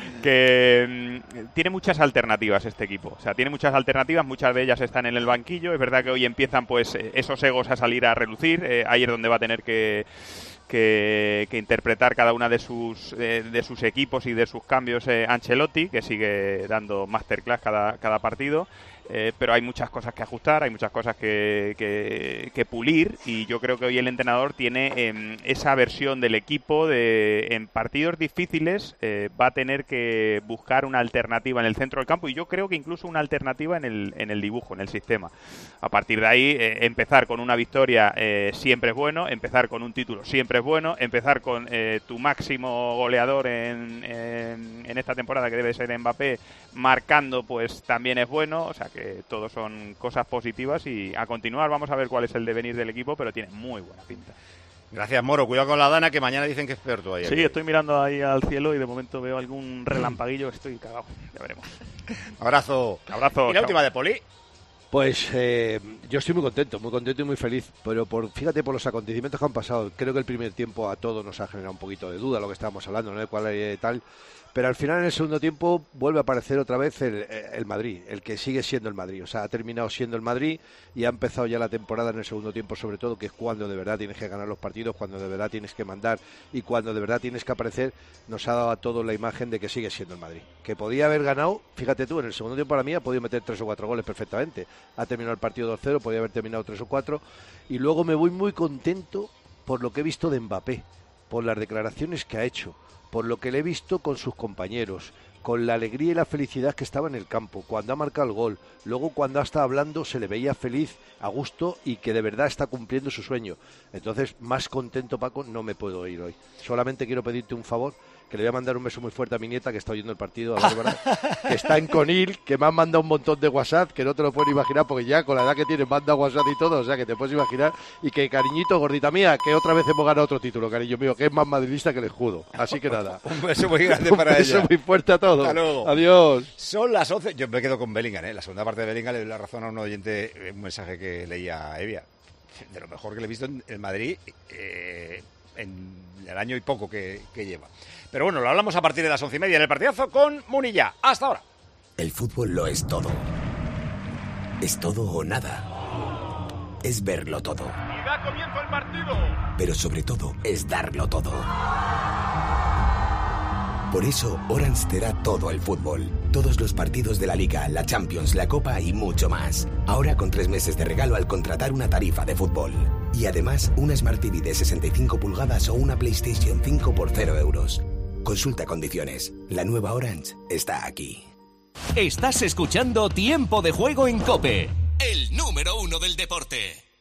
Que tiene muchas alternativas este equipo. O sea, tiene muchas alternativas, muchas de ellas están en el banquillo. Es verdad que hoy empiezan pues esos egos a salir a relucir. Ahí es donde va a tener que interpretar cada una de sus equipos y de sus cambios Ancelotti, que sigue dando masterclass cada partido. Pero hay muchas cosas que ajustar, hay muchas cosas que pulir, y yo creo que hoy el entrenador tiene esa versión del equipo en partidos difíciles va a tener que buscar una alternativa en el centro del campo, y yo creo que incluso una alternativa en el dibujo, en el sistema. A partir de ahí, empezar con una victoria siempre es bueno, empezar con un título siempre es bueno, empezar con tu máximo goleador en esta temporada, que debe ser Mbappé, marcando, pues también es bueno. O sea que todos son cosas positivas, y a continuar vamos a ver cuál es el devenir del equipo, pero tiene muy buena pinta. Gracias, Moro. Cuidado con la Dana, que mañana dicen que es peor todavía. Sí, estoy mirando ahí al cielo y de momento veo algún relampaguillo, estoy cagado. Ya veremos. Abrazo. Abrazo. ¿Y la última de Poli? Pues yo estoy muy contento y muy feliz, pero fíjate por los acontecimientos que han pasado. Creo que el primer tiempo a todos nos ha generado un poquito de duda lo que estábamos hablando, ¿no? De cuál tal. Pero al final, en el segundo tiempo, vuelve a aparecer otra vez el Madrid, el que sigue siendo el Madrid. O sea, ha terminado siendo el Madrid y ha empezado ya la temporada en el segundo tiempo, sobre todo, que es cuando de verdad tienes que ganar los partidos, cuando de verdad tienes que mandar y cuando de verdad tienes que aparecer. Nos ha dado a todos la imagen de que sigue siendo el Madrid. Que podía haber ganado, fíjate tú, en el segundo tiempo para mí ha podido meter 3 o 4 goles perfectamente. Ha terminado el partido 2-0, podía haber terminado 3 o 4. Y luego me voy muy contento por lo que he visto de Mbappé, por las declaraciones que ha hecho, por lo que le he visto con sus compañeros, con la alegría y la felicidad que estaba en el campo, cuando ha marcado el gol, luego cuando ha estado hablando se le veía feliz, a gusto y que de verdad está cumpliendo su sueño. Entonces, más contento, Paco, no me puedo ir hoy. Solamente quiero pedirte un favor, que le voy a mandar un beso muy fuerte a mi nieta que está oyendo el partido, a Bárbara, que está en Conil, que me han mandado un montón de WhatsApp, que no te lo puedes imaginar, porque ya con la edad que tienes manda WhatsApp y todo, o sea que te puedes imaginar, y que cariñito, gordita mía, que otra vez hemos ganado otro título, cariño mío, que es más madridista que el escudo. Así que nada. Un beso muy grande para ella. Un beso muy fuerte a todos. Hasta luego. Adiós. Son las 11. Yo me quedo con Bellingham, La segunda parte de Bellingham le doy la razón a un oyente, un mensaje que leía Evia. De lo mejor que le he visto en el Madrid en el año y poco que lleva. Pero bueno, lo hablamos a partir de las 11:30 en el partidazo con Munilla. Hasta ahora. El fútbol lo es todo. Es todo o nada. Es verlo todo. Y da comienzo el partido. Pero sobre todo es darlo todo. Por eso Orange te da todo el fútbol. Todos los partidos de la Liga, la Champions, la Copa y mucho más. Ahora con 3 meses de regalo al contratar una tarifa de fútbol. Y además una Smart TV de 65 pulgadas o una PlayStation 5 por 0 euros. Consulta condiciones. La nueva Orange está aquí. Estás escuchando Tiempo de Juego en COPE. El número 1 del deporte.